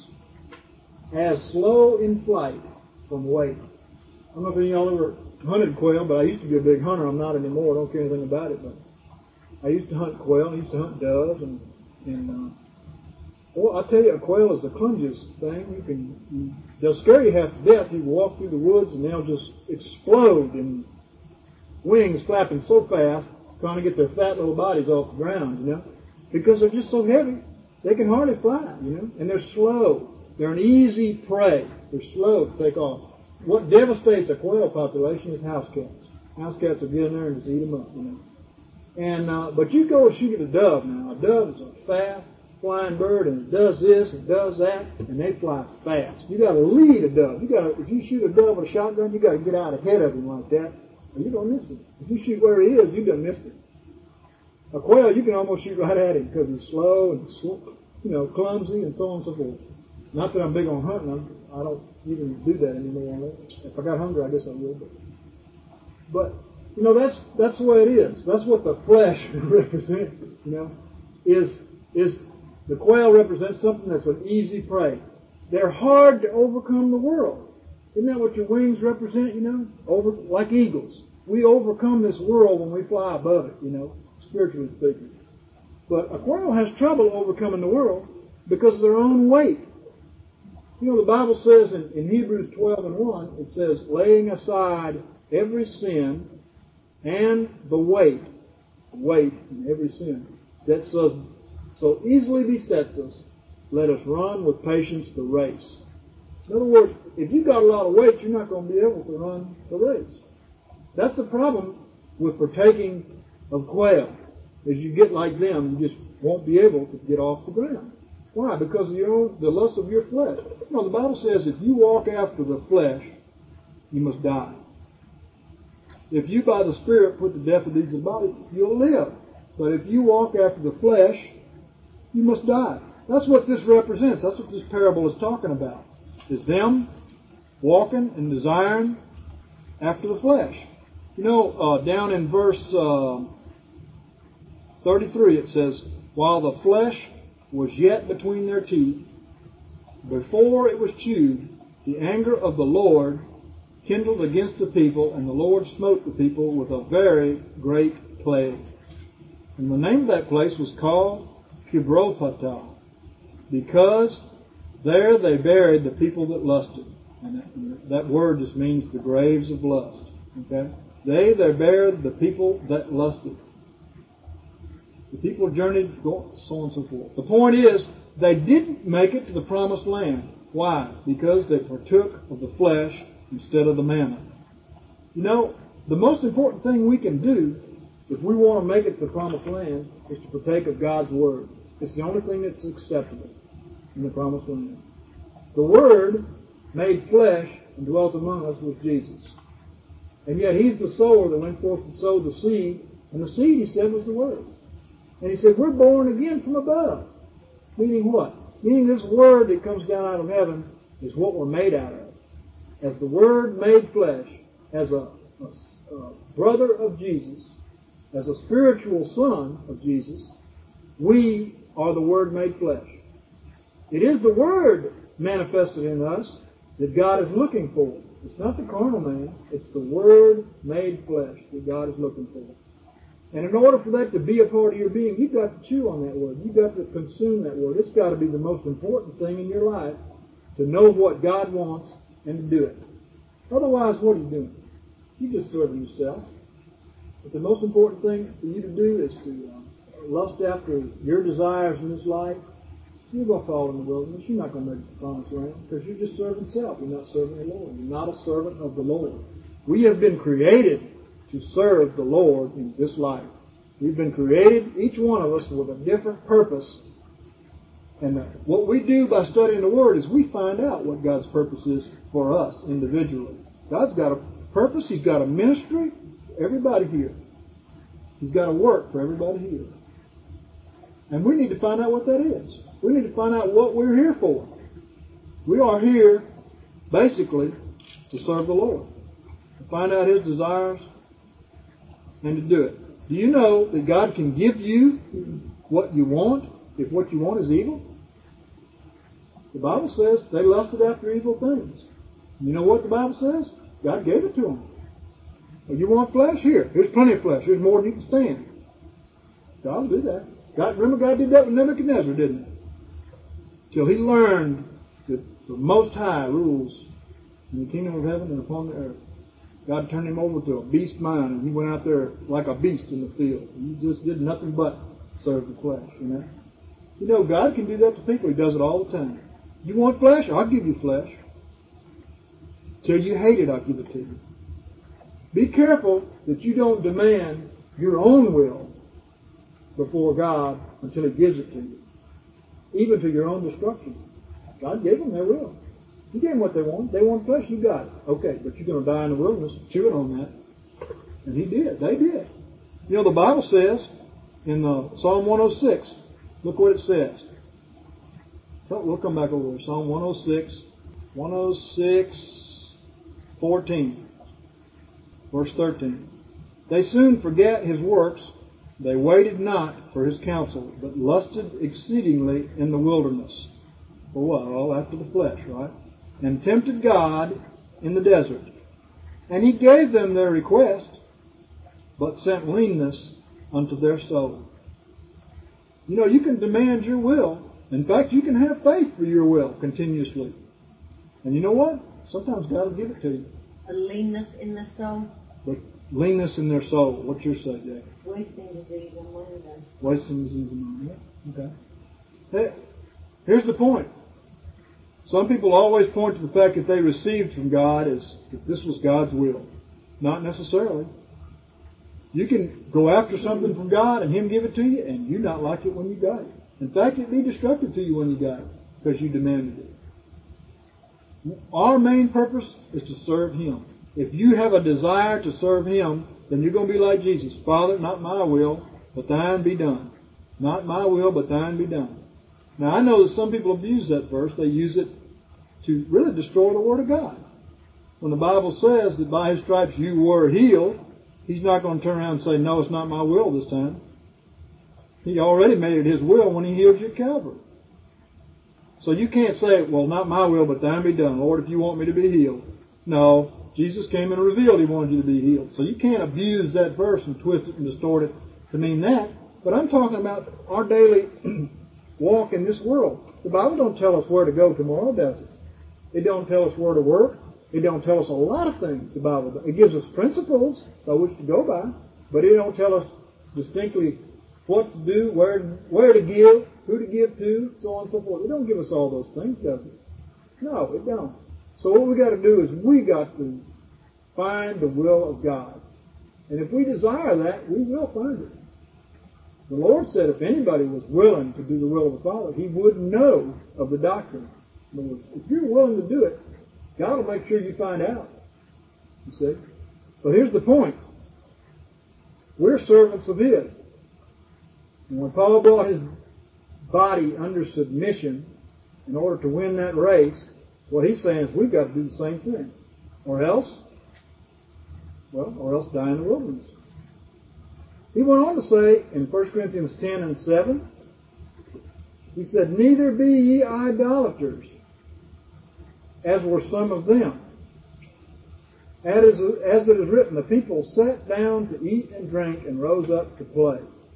as slow in flight from weight. I don't know if any of y'all ever hunted quail, but I used to be a big hunter. I'm not anymore. I don't care anything about it. But I used to hunt quail. I used to hunt doves. And, and uh, well, I tell you, a quail is the clumsiest thing. You can, you, they'll scare you half to death. You walk through the woods and they'll just explode in wings flapping so fast, trying to get their fat little bodies off the ground, you know, because they're just so heavy. They can hardly fly, you know, and they're slow. They're an easy prey. They're slow to take off. What devastates a quail population is house cats. House cats will get in there and just eat them up, you know. And uh, but you go and shoot at a dove now. A dove is a fast flying bird, and it does this and does that, and they fly fast. You got to lead a dove. You got to, if you shoot a dove with a shotgun, you got to get out ahead of him like that, or you don't miss him. If you shoot where he is, you done missed him. A quail, you can almost shoot right at him because he's slow and you know clumsy and so on and so forth. Not that I'm big on hunting. I'm, I don't even do that anymore. If I got hungry, I guess I would. But, but you know, that's that's the way it is. That's what the flesh represents. You know, is is the quail represents something that's an easy prey. They're hard to overcome the world. Isn't that what your wings represent? You know, over like eagles. We overcome this world when we fly above it. You know, spiritually speaking. But a quail has trouble overcoming the world because of their own weight. You know, the Bible says in, in Hebrews twelve and one, it says, laying aside every sin and the weight, weight and every sin that so, so easily besets us, let us run with patience the race. In other words, if you've got a lot of weight, you're not going to be able to run the race. That's the problem with partaking of quail. As you get like them, you just won't be able to get off the ground. Why? Because of your own, the lust of your flesh. You know, the Bible says if you walk after the flesh, you must die. If you by the Spirit put to death the deeds of the body, you'll live. But if you walk after the flesh, you must die. That's what this represents. That's what this parable is talking about. Is them walking and desiring after the flesh. You know, uh, down in verse uh, thirty-three it says, while the flesh was yet between their teeth, before it was chewed, the anger of the Lord kindled against the people, and the Lord smote the people with a very great plague. And the name of that place was called Kibroth-hattaavah, because there they buried the people that lusted. And that, that word just means the graves of lust. Okay? They there buried the people that lusted. The people journeyed, so on and so forth. The point is, they didn't make it to the promised land. Why? Because they partook of the flesh instead of the manna. You know, the most important thing we can do if we want to make it to the promised land is to partake of God's Word. It's the only thing that's acceptable in the promised land. The Word made flesh and dwelt among us was Jesus. And yet He's the sower that went forth to sow the seed. And the seed, He said, was the Word. And He said, we're born again from above. Meaning what? Meaning this Word that comes down out of heaven is what we're made out of. As the Word made flesh, as a, a, a brother of Jesus, as a spiritual son of Jesus, we are the Word made flesh. It is the Word manifested in us that God is looking for. It's not the carnal man. It's the Word made flesh that God is looking for. And in order for that to be a part of your being, you've got to chew on that Word. You've got to consume that Word. It's got to be the most important thing in your life to know what God wants and to do it. Otherwise, what are you doing? You're just serving yourself. But the most important thing for you to do is to uh, lust after your desires in this life. You're going to fall in the wilderness. You're not going to make the promised land because you're just serving self. You're not serving the Lord. You're not a servant of the Lord. We have been created to serve the Lord in this life. We've been created, each one of us, with a different purpose And uh, what we do by studying the Word is we find out what God's purpose is for us individually. God's got a purpose. He's got a ministry for everybody here. He's got a work for everybody here. And we need to find out what that is. We need to find out what we're here for. We are here, basically, to serve the Lord. To find out His desires and to do it. Do you know that God can give you what you want if what you want is evil? The Bible says they lusted after evil things. You know what the Bible says? God gave it to them. Well, you want flesh? Here. Here's plenty of flesh. Here's more than you can stand. God will do that. God, remember God did that with Nebuchadnezzar, didn't he? Till he learned that the Most High rules in the kingdom of heaven and upon the earth. God turned him over to a beast mind, and he went out there like a beast in the field. He just did nothing but serve the flesh, you know. You know, God can do that to people. He does it all the time. You want flesh? I'll give you flesh. Till you hate it, I'll give it to you. Be careful that you don't demand your own will before God until He gives it to you. Even to your own destruction. God gave them their will. He gave them what they want. They want flesh, you got it. Okay, but you're going to die in the wilderness chewing on that. And He did. They did. You know, the Bible says in uh, Psalm one oh six, look what it says. We'll come back over there. Psalm one oh six, one oh six, fourteen, verse thirteen. They soon forget His works. They waited not for His counsel, but lusted exceedingly in the wilderness. For what? All after the flesh, right? And tempted God in the desert. And He gave them their request, but sent leanness unto their soul. You know, you can demand your will. In fact, you can have faith for your will continuously. And you know what? Sometimes God will give it to you. A leanness in the soul? But leanness in their soul. What's your say, Jack? Wasting disease and money. Wasting disease and money. Yeah. Okay. Hey, here's the point. Some people always point to the fact that they received from God as if this was God's will. Not necessarily. You can go after something from God and Him give it to you, and you not like it when you got it. In fact, it'd be destructive to you when you got it because you demanded it. Our main purpose is to serve Him. If you have a desire to serve Him, then you're going to be like Jesus. Father, not my will, but Thine be done. Not my will, but Thine be done. Now, I know that some people abuse that verse. They use it to really destroy the Word of God. When the Bible says that by His stripes you were healed, He's not going to turn around and say, no, it's not my will this time. He already made it His will when He healed you at Calvary. So you can't say, well, not my will, but Thine be done. Lord, if you want me to be healed. No, Jesus came and revealed He wanted you to be healed. So you can't abuse that verse and twist it and distort it to mean that. But I'm talking about our daily walk in this world. The Bible don't tell us where to go tomorrow, does it? It don't tell us where to work. It don't tell us a lot of things, the Bible does. It gives us principles by which to go by, but it don't tell us distinctly what to do, where, where to give, who to give to, so on and so forth. It don't give us all those things, does it? No, it don't. So what we got to do is we got to find the will of God. And if we desire that, we will find it. The Lord said if anybody was willing to do the will of the Father, He would know of the doctrine. In other words, if you're willing to do it, God will make sure you find out. You see? But here's the point. We're servants of His. And when Paul brought his body under submission in order to win that race, what he's saying is we've got to do the same thing. Or else, well, or else die in the wilderness. He went on to say in First Corinthians ten and seven, he said, neither be ye idolaters, as were some of them. As it is written, the people sat down to eat and drink and rose up to play.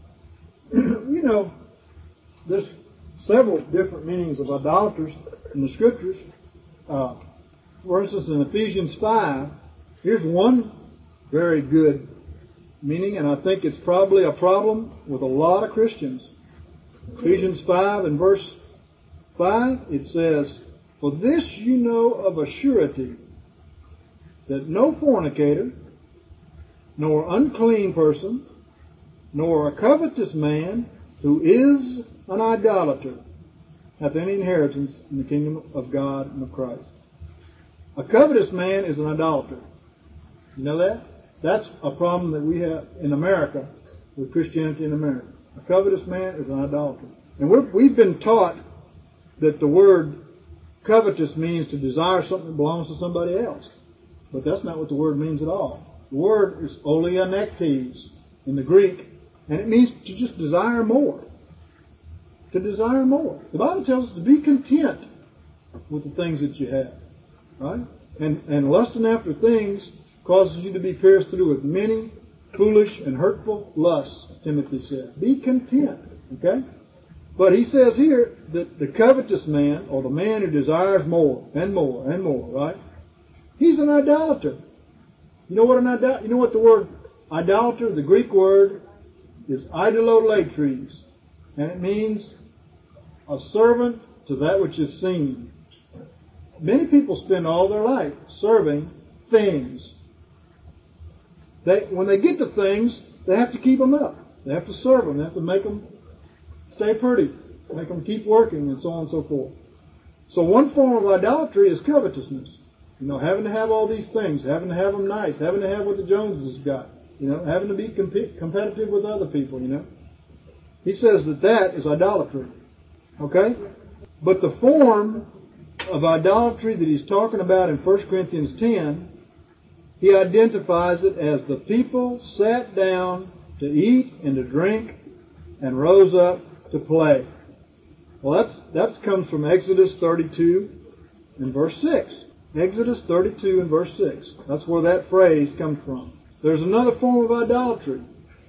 You know, there's several different meanings of idolaters in the Scriptures. Uh, for instance, in Ephesians five, here's one very good meaning, and I think it's probably a problem with a lot of Christians. Ephesians five and verse five, it says, for this you know of a surety, that no fornicator, nor unclean person, nor a covetous man who is an idolater, hath any inheritance in the kingdom of God and of Christ. A covetous man is an idolater. You know that? That's a problem that we have in America with Christianity in America. A covetous man is an idolater. And we're, we've been taught that the word covetous means to desire something that belongs to somebody else. But that's not what the word means at all. The word is olianektes in the Greek, and it means to just desire more. To desire more. The Bible tells us to be content with the things that you have. Right? And, and lusting after things causes you to be pierced through with many foolish and hurtful lusts, Timothy said. Be content. Okay? But he says here that the covetous man, or the man who desires more and more and more, right? He's an idolater. You know what an idol- You know what the word idolater, the Greek word, is idololatries, and it means a servant to that which is seen. Many people spend all their life serving things. They, when they get to things, they have to keep them up. They have to serve them. They have to make them stay pretty, make them keep working, and so on and so forth. So one form of idolatry is covetousness. You know, having to have all these things, having to have them nice, having to have what the Joneses got, you know, having to be comp- competitive with other people, you know. He says that that is idolatry. Okay? But the form of idolatry that he's talking about in First Corinthians ten, he identifies it as the people sat down to eat and to drink and rose up to play. Well, that's that comes from Exodus thirty-two and verse six. Exodus thirty-two and verse six. That's where that phrase comes from. There's another form of idolatry.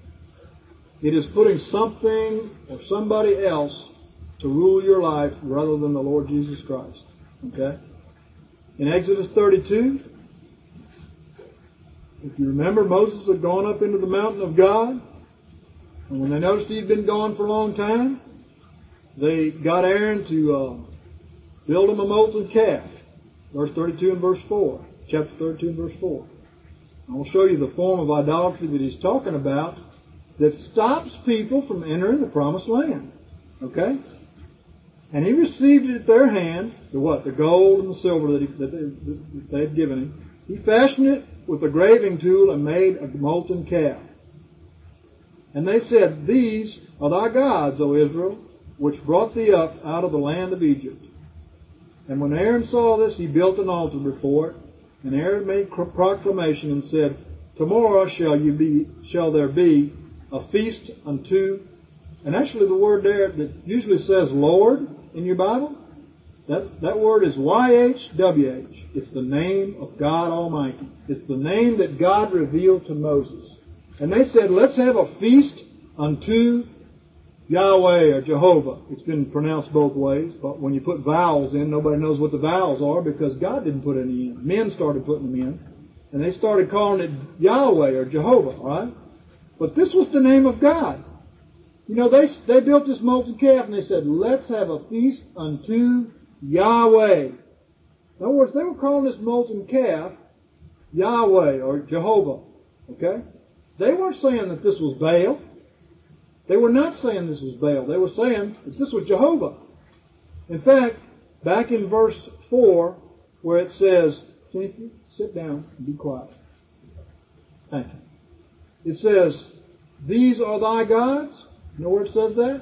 It is putting something or somebody else to rule your life rather than the Lord Jesus Christ. Okay? In Exodus thirty-two, if you remember, Moses had gone up into the mountain of God, and when they noticed he'd been gone for a long time, they got Aaron to uh, build him a molten calf. Verse thirty-two and verse four. Chapter thirty-two and verse four. I will show you the form of idolatry that he's talking about that stops people from entering the promised land. Okay? And he received it at their hands, the what? The gold and the silver that, he, that, they, that they had given him. He fashioned it with a graving tool and made a molten calf. And they said, These are thy gods, O Israel, which brought thee up out of the land of Egypt. And when Aaron saw this, he built an altar before it. And Aaron made proclamation and said, Tomorrow shall you be, shall there be a feast unto. And actually, the word there that usually says Lord in your Bible, that that word is Y H W H. It's the name of God Almighty. It's the name that God revealed to Moses. And they said, Let's have a feast unto Yahweh or Jehovah. It's been pronounced both ways, but when you put vowels in, nobody knows what the vowels are because God didn't put any in. Men started putting them in, and they started calling it Yahweh or Jehovah, right? But this was the name of God. You know, they they built this molten calf, and they said, Let's have a feast unto Yahweh. In other words, they were calling this molten calf Yahweh or Jehovah. Okay? They weren't saying that this was Baal. They were not saying this was Baal. They were saying that this was Jehovah. In fact, back in verse four, where it says, Timothy, sit down and be quiet. Thank you. It says, These are thy gods. You know where it says that?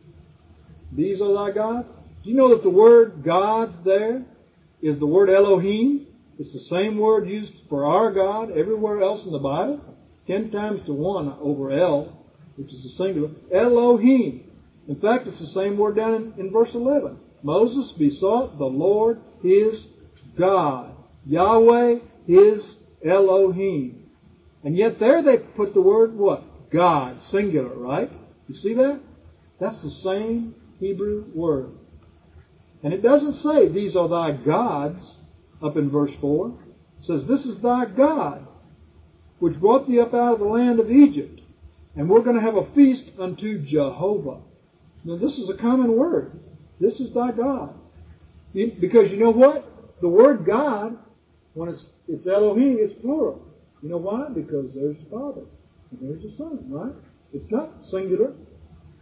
These are thy gods. Do you know that the word gods there is the word Elohim? It's the same word used for our God everywhere else in the Bible. Ten times to one over El, which is the singular. Elohim. In fact, it's the same word down in, in verse eleven. Moses besought the Lord his God. Yahweh his Elohim. And yet there they put the word what? God. Singular, right? You see that? That's the same Hebrew word. And it doesn't say, These are thy gods, up in verse four. It says, This is thy God, which brought thee up out of the land of Egypt. And we're going to have a feast unto Jehovah. Now, this is a common word. This is thy God. Because you know what? The word God, when it's, it's Elohim, it's plural. You know why? Because there's the Father and there's the Son, right? It's not singular.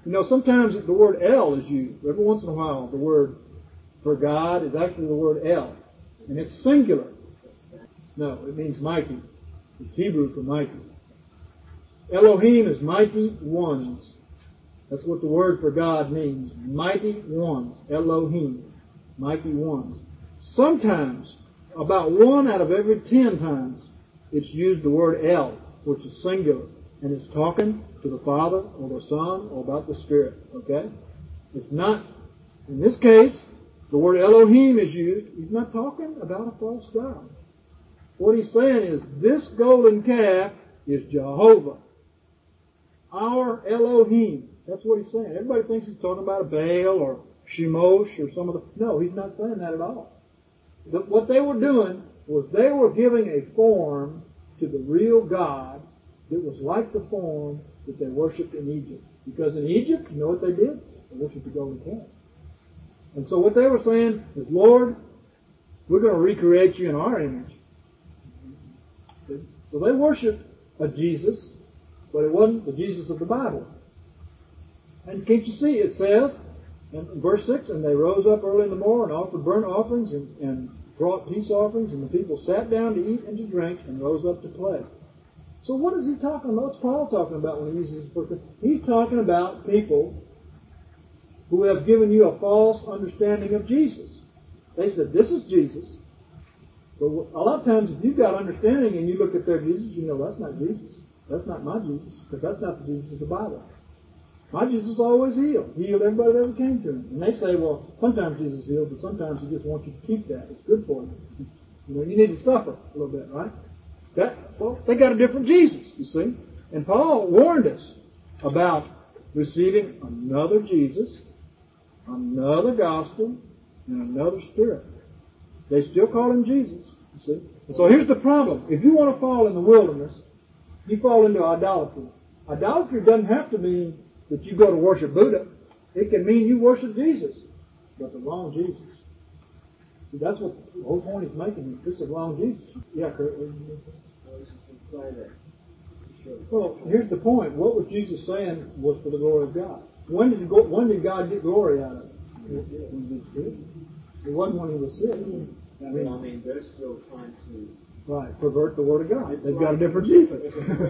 You know, sometimes the word El is used. Every once in a while, the word for God is actually the word El. And it's singular. No, it means mighty. It's Hebrew for mighty. Elohim is mighty ones. That's what the word for God means. Mighty ones. Elohim. Mighty ones. Sometimes, about one out of every ten times, it's used the word El, which is singular. And it's talking to the Father or the Son or about the Spirit. Okay? It's not, in this case, the word Elohim is used. He's not talking about a false God. What he's saying is, this golden calf is Jehovah. Our Elohim. That's what he's saying. Everybody thinks he's talking about a Baal or Shemosh or some of the... No, he's not saying that at all. The, what they were doing was they were giving a form to the real God that was like the form that they worshipped in Egypt. Because in Egypt, you know what they did? They worshipped the golden calf. And so what they were saying is, Lord, we're going to recreate you in our image. So they worshipped a Jesus, but it wasn't the Jesus of the Bible. And can't you see, it says in verse six, and they rose up early in the morning and offered burnt offerings and, and brought peace offerings, and the people sat down to eat and to drink and rose up to play. So what is he talking about? What's Paul talking about when he uses this book? He's talking about people who have given you a false understanding of Jesus. They said, this is Jesus. But a lot of times if you've got understanding and you look at their Jesus, you know that's not Jesus. That's not my Jesus, because that's not the Jesus of the Bible. My Jesus always healed. He healed everybody that ever came to him. And they say, well, sometimes Jesus heals, but sometimes he just wants you to keep that. It's good for you. You know, you need to suffer a little bit, right? That, well, they got a different Jesus, you see. And Paul warned us about receiving another Jesus, another gospel, and another spirit. They still call him Jesus, you see. And so here's the problem. If you want to fall in the wilderness, you fall into idolatry. Idolatry doesn't have to mean that you go to worship Buddha. It can mean you worship Jesus, but the wrong Jesus. See, that's what the whole point he's making. This is the wrong Jesus. Yeah, Kurt. Well, here's the point. What was Jesus saying was for the glory of God. When did, go, when did God get glory out of it? When he was good. It wasn't when he was sick. I mean, I mean, they're still trying to... Right, pervert the Word of God. They've like, got a different Jesus.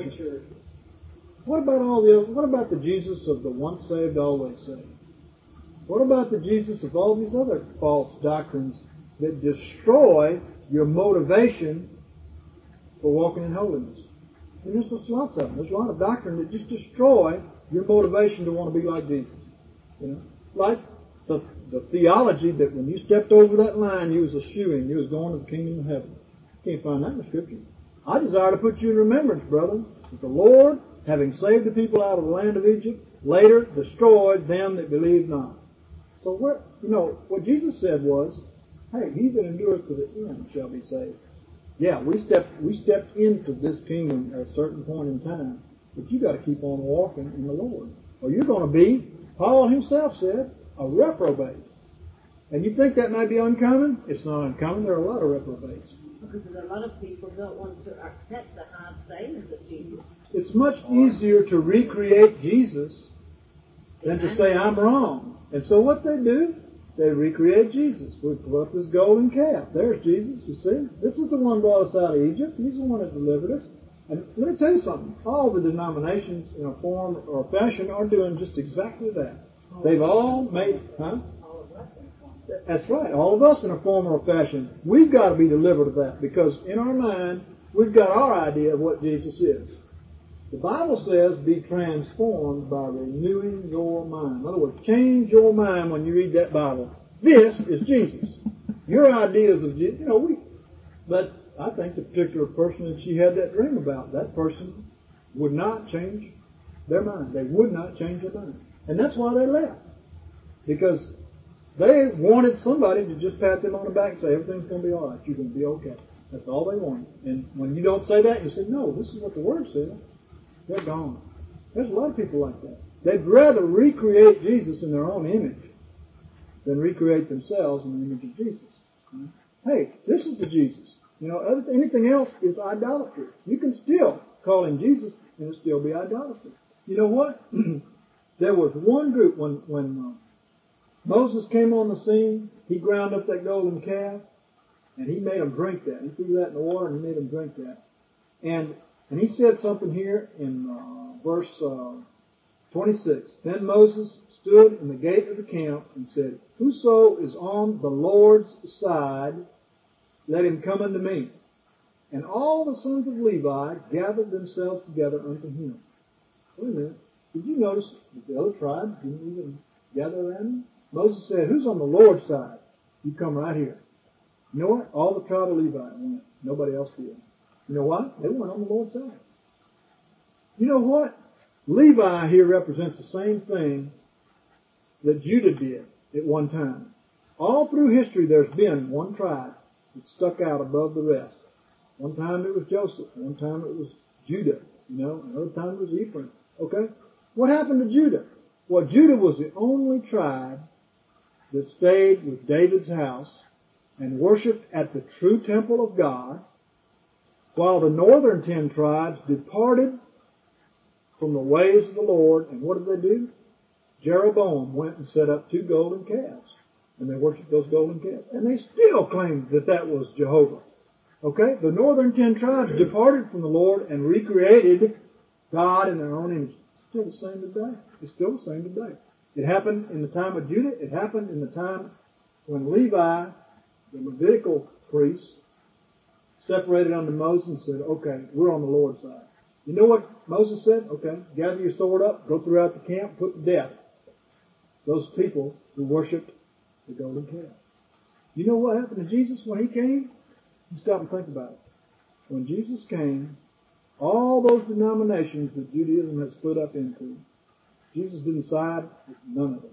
What about all the other, what about the Jesus of the once saved, always saved? What about the Jesus of all these other false doctrines that destroy your motivation for walking in holiness? And there's lots of them. There's a lot of doctrine that just destroy your motivation to want to be like Jesus. You know, like the the theology that when you stepped over that line, you was a shoo-in. You was going to the kingdom of heaven. You can't find that in the Scripture. I desire to put you in remembrance, brother, that the Lord, having saved the people out of the land of Egypt, later destroyed them that believed not. So what, you know, what Jesus said was, hey, he that endureth to the end shall be saved. Yeah, we stepped we stepped into this kingdom at a certain point in time, but you got to keep on walking in the Lord, or you're going to be, Paul himself said, a reprobate. And you think that might be uncommon? It's not uncommon. There are a lot of reprobates. Because there's a lot of people don't want to accept the hard sayings of Jesus. It's much easier to recreate Jesus than to say I'm wrong. And so what they do, they recreate Jesus. We put up this golden calf. There's Jesus, you see. This is the one who brought us out of Egypt. He's the one that delivered us. And let me tell you something. All the denominations in a form or fashion are doing just exactly that. They've all made... Huh? That's right. All of us in a form or fashion. We've got to be delivered of that, because in our mind, we've got our idea of what Jesus is. The Bible says, be transformed by renewing your mind. In other words, change your mind when you read that Bible. This is Jesus. Your ideas of Jesus, you know, we, but I think the particular person that she had that dream about, that person would not change their mind. They would not change their mind. And that's why they left. Because they wanted somebody to just pat them on the back and say, everything's going to be all right. You're going to be okay. That's all they wanted. And when you don't say that, you say, no, this is what the Word says. They're gone. There's a lot of people like that. They'd rather recreate Jesus in their own image than recreate themselves in the image of Jesus. Hey, this is the Jesus. You know, anything else is idolatry. You can still call him Jesus and it'll still be idolatry. You know what? There was one group when when uh, Moses came on the scene. He ground up that golden calf, and he made them drink that. He threw that in the water, and he made them drink that. And and he said something here in uh, verse uh, twenty-six. Then Moses stood in the gate of the camp and said, "Whoso is on the Lord's side, let him come unto me." And all the sons of Levi gathered themselves together unto him. Wait a minute. Did you notice that the other tribes didn't even gather around him? Moses said, "Who's on the Lord's side? You come right here." You know what? All the tribe of Levi went. Nobody else did. You know what? They went on the Lord's side. You know what? Levi here represents the same thing that Judah did at one time. All through history there's been one tribe that stuck out above the rest. One time it was Joseph. One time it was Judah. You know, another time it was Ephraim. Okay? What happened to Judah? Well, Judah was the only tribe that stayed with David's house and worshipped at the true temple of God, while the northern ten tribes departed from the ways of the Lord. And what did they do? Jeroboam went and set up two golden calves, and they worshipped those golden calves. And they still claimed that that was Jehovah. Okay? The northern ten tribes departed from the Lord and recreated God in their own image. It's still the same today. It's still the same today. It happened in the time of Judah. It happened in the time when Levi, the Levitical priests, separated unto Moses and said, "Okay, we're on the Lord's side." You know what Moses said? Okay, gather your sword up, go throughout the camp, put to death those people who worshipped the golden calf. You know what happened to Jesus when he came? You stop and think about it. When Jesus came, all those denominations that Judaism had split up into, Jesus didn't side with none of them.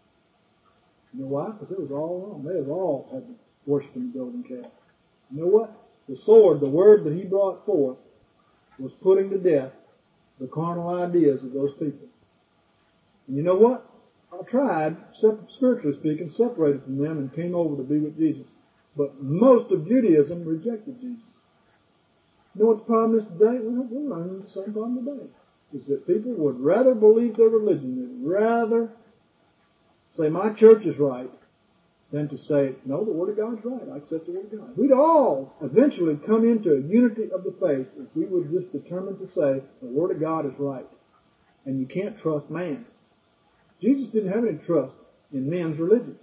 You know why? Because it was all wrong. They had all had worshiping the golden calf. You know what? The sword, the word that he brought forth, was putting to death the carnal ideas of those people. And you know what? Our tribe, spiritually speaking, separated from them and came over to be with Jesus. But most of Judaism rejected Jesus. You know what the problem is today? We're running the same problem today. Is that people would rather believe their religion, they'd rather say, "My church is right," than to say, "No, the Word of God's right. I accept the Word of God." We'd all eventually come into a unity of the faith if we would just determine to say, the Word of God is right. And you can't trust man. Jesus didn't have any trust in men's religions.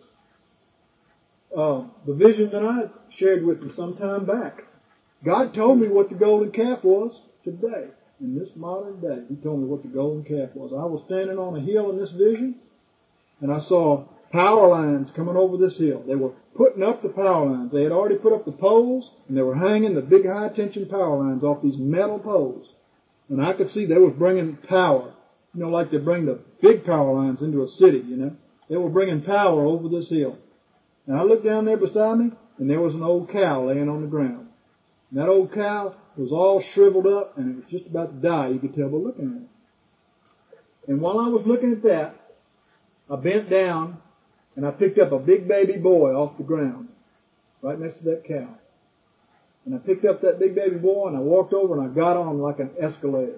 Uh, the vision that I shared with you some time back, God told me what the golden calf was today. In this modern day, He told me what the golden calf was. I was standing on a hill in this vision, and I saw power lines coming over this hill. They were putting up the power lines. They had already put up the poles, and they were hanging the big high-tension power lines off these metal poles. And I could see they were bringing power. You know, like they bring the big power lines into a city, you know. They were bringing power over this hill. And I looked down there beside me, and there was an old cow laying on the ground. And that old cow was all shriveled up, and it was just about to die. You could tell by looking at it. And while I was looking at that, I bent down, and I picked up a big baby boy off the ground, right next to that cow. And I picked up that big baby boy, and I walked over, and I got on like an escalator.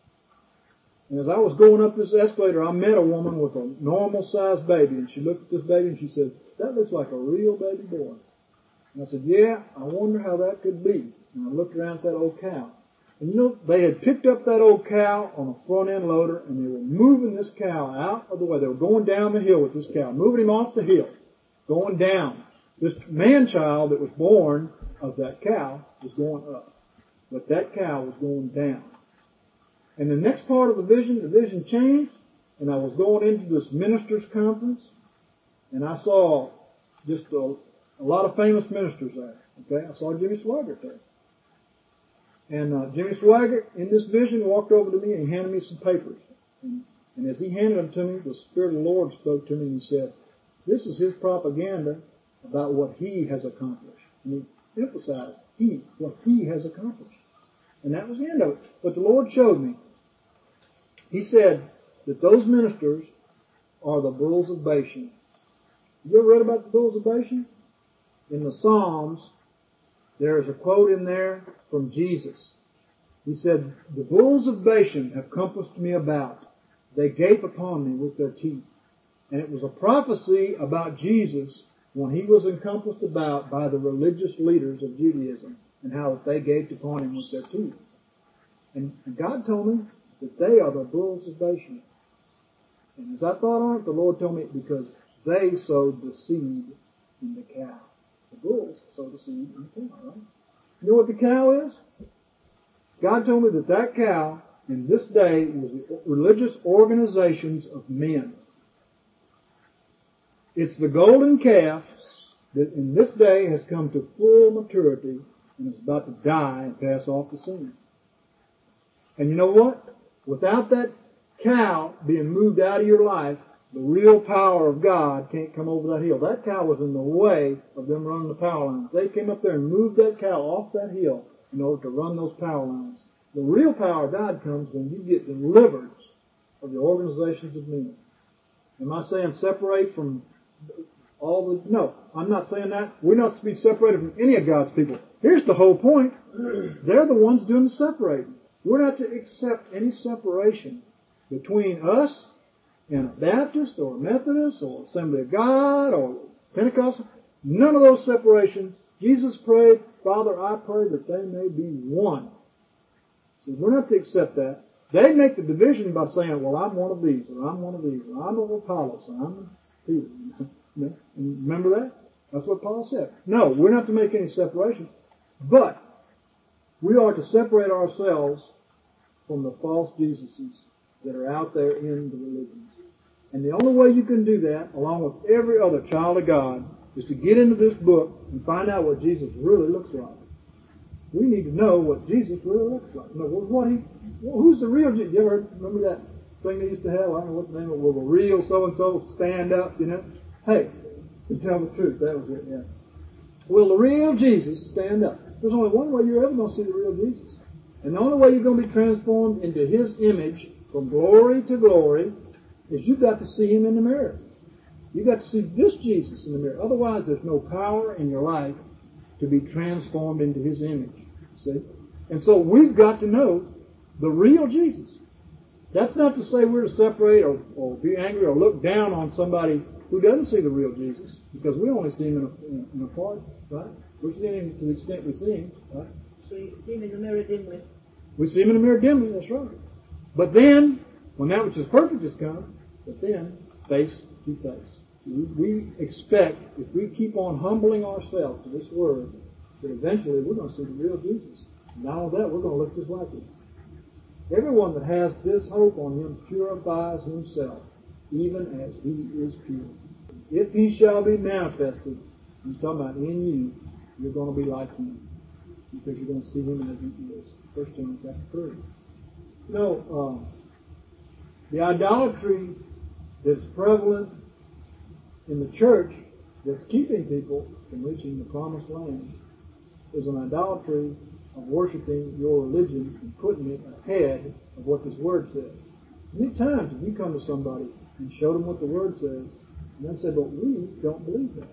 And as I was going up this escalator, I met a woman with a normal-sized baby, and she looked at this baby, and she said, "That looks like a real baby boy." And I said, "Yeah, I wonder how that could be." And I looked around at that old cow. And you know, they had picked up that old cow on a front-end loader, and they were moving this cow out of the way. They were going down the hill with this cow, moving him off the hill, going down. This man-child that was born of that cow was going up. But that cow was going down. And the next part of the vision, the vision changed, and I was going into this ministers' conference, and I saw just a, a lot of famous ministers there. Okay, I saw Jimmy Swaggart there. And uh, Jimmy Swaggart, in this vision, walked over to me and handed me some papers. And, and as he handed them to me, the Spirit of the Lord spoke to me and he said, "This is his propaganda about what he has accomplished." And he emphasized he, what he has accomplished. And that was the end of it. But the Lord showed me. He said that those ministers are the bulls of Bashan. You ever read about the bulls of Bashan? In the Psalms, there is a quote in there from Jesus. He said, "The bulls of Bashan have compassed me about. they gape upon me with their teeth. And it was a prophecy about Jesus when he was encompassed about by the religious leaders of Judaism and how they gaped upon him with their teeth. And God told me that they are the bulls of Bashan. And as I thought on it, the Lord told me because they sowed the seed in the cow. The bulls sowed the seed in the cow, right? You know what the cow is? God told me that that cow in this day was the religious organizations of men. It's the golden calf that in this day has come to full maturity and is about to die and pass off the scene. And you know what? Without that cow being moved out of your life, the real power of God can't come over that hill. That cow was in the way of them running the power lines. They came up there and moved that cow off that hill in order to run those power lines. The real power of God comes when you get delivered of the organizations of men. Am I saying separate from all the... No, I'm not saying that. We're not to be separated from any of God's people. Here's the whole point. They're the ones doing the separating. We're not to accept any separation between us and a Baptist or a Methodist or Assembly of God or Pentecostal. None of those separations. Jesus prayed, Father, I pray that they may be one. See, we're not to accept that. They make the division by saying, well, I'm one of these, or I'm one of these, or I'm of Apollos, or I'm of Peter. Remember that? That's what Paul said. No, we're not to make any separation. But we are to separate ourselves from the false Jesuses that are out there in the religions. And the only way you can do that, along with every other child of God, is to get into this book and find out what Jesus really looks like. We need to know what Jesus really looks like. You know, what he, who's the real Jesus? You ever remember that thing they used to have? I don't know what the name of it was. A real so-and-so stand up, you know? Hey, to tell the truth, that was it, yeah. Will the real Jesus stand up? There's only one way you're ever going to see the real Jesus. And the only way you're going to be transformed into His image from glory to glory is you've got to see Him in the mirror. You've got to see this Jesus in the mirror. Otherwise, there's no power in your life to be transformed into His image. See? And so we've got to know the real Jesus. That's not to say we're to separate or, or be angry or look down on somebody who doesn't see the real Jesus, because we only see Him in a, in a, in a part, right? We see Him to the extent we see Him, right? So you see Him in the mirror dimly. We see Him in the mirror dimly, that's right. But then, when that which is perfect has come, but then, face to face. We expect, if we keep on humbling ourselves to this Word, that eventually we're going to see the real Jesus. And not only that, we're going to look just like Him. Everyone that has this hope on Him purifies himself, even as He is pure. If He shall be manifested, He's talking about in you, you're going to be like Him, because you're going to see Him as He is. First Timothy chapter three. You know, um, the idolatry that's prevalent in the church that's keeping people from reaching the promised land is an idolatry of worshiping your religion and putting it ahead of what this Word says. Many times if you come to somebody and show them what the Word says, and they say, but we don't believe that.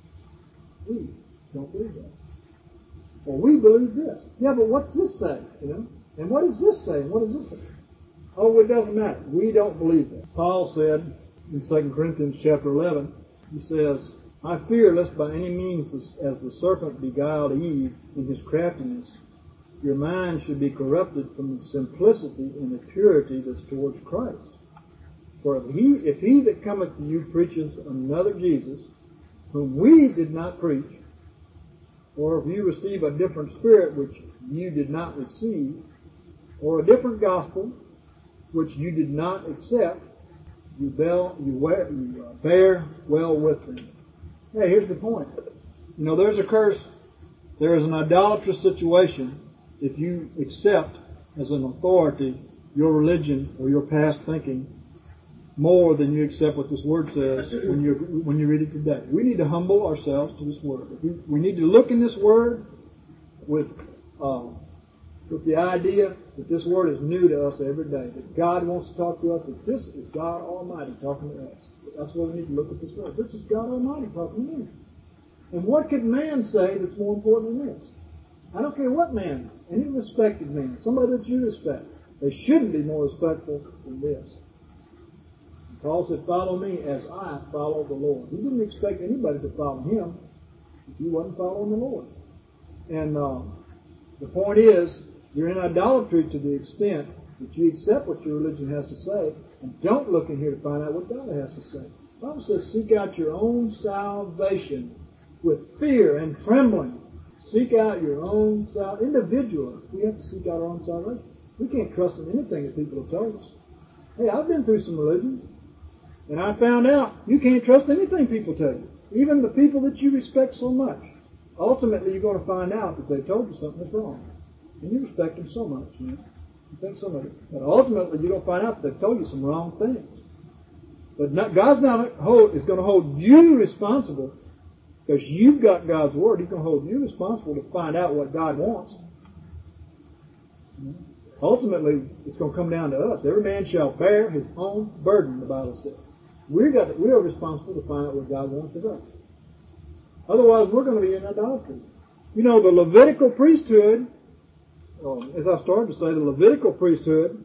We don't believe that. Well, we believe this. Yeah, but what's this say? You know? And what does this say? And what does this say? Oh, it doesn't matter. We don't believe that. Paul said in Second Corinthians chapter eleven, he says, I fear lest by any means as the serpent beguiled Eve in his craftiness, your mind should be corrupted from the simplicity and the purity that's towards Christ. For if he, if he that cometh to you preaches another Jesus, whom we did not preach, or if you receive a different spirit which you did not receive, or a different gospel which you did not accept, you, bear, you, wear, you uh, bear well with them. Hey, here's the point. You know, there's a curse. There is an idolatrous situation if you accept as an authority your religion or your past thinking more than you accept what this Word says when you when you read it today. We need to humble ourselves to this Word. We, we need to look in this Word with uh, with the idea that this Word is new to us every day, that God wants to talk to us, that this is God Almighty talking to us. That's why we need to look at this Word. This is God Almighty talking to me. And what could man say that's more important than this? I don't care what man, any respected man, somebody that you respect, they shouldn't be more respectful than this. Paul said, follow me as I follow the Lord. He didn't expect anybody to follow him if he wasn't following the Lord. And uh, the point is, you're in idolatry to the extent that you accept what your religion has to say and don't look in here to find out what God has to say. The Bible says, seek out your own salvation with fear and trembling. Seek out your own salvation. Individually, we have to seek out our own salvation. We can't trust in anything that people have told us. Hey, I've been through some religions, and I found out you can't trust anything people tell you. Even the people that you respect so much. Ultimately, you're going to find out that they told you something that's wrong. And you respect them so much, you know. You think so much. But ultimately, you're going to find out that they've told you some wrong things. But not, God's not hold, is going to hold you responsible because you've got God's Word. He's going to hold you responsible to find out what God wants. Ultimately, it's going to come down to us. Every man shall bear his own burden, the Bible says. We've got to, we are responsible to find out what God wants of us. Otherwise, we're going to be in idolatry. You know, the Levitical priesthood, um, as I started to say, the Levitical priesthood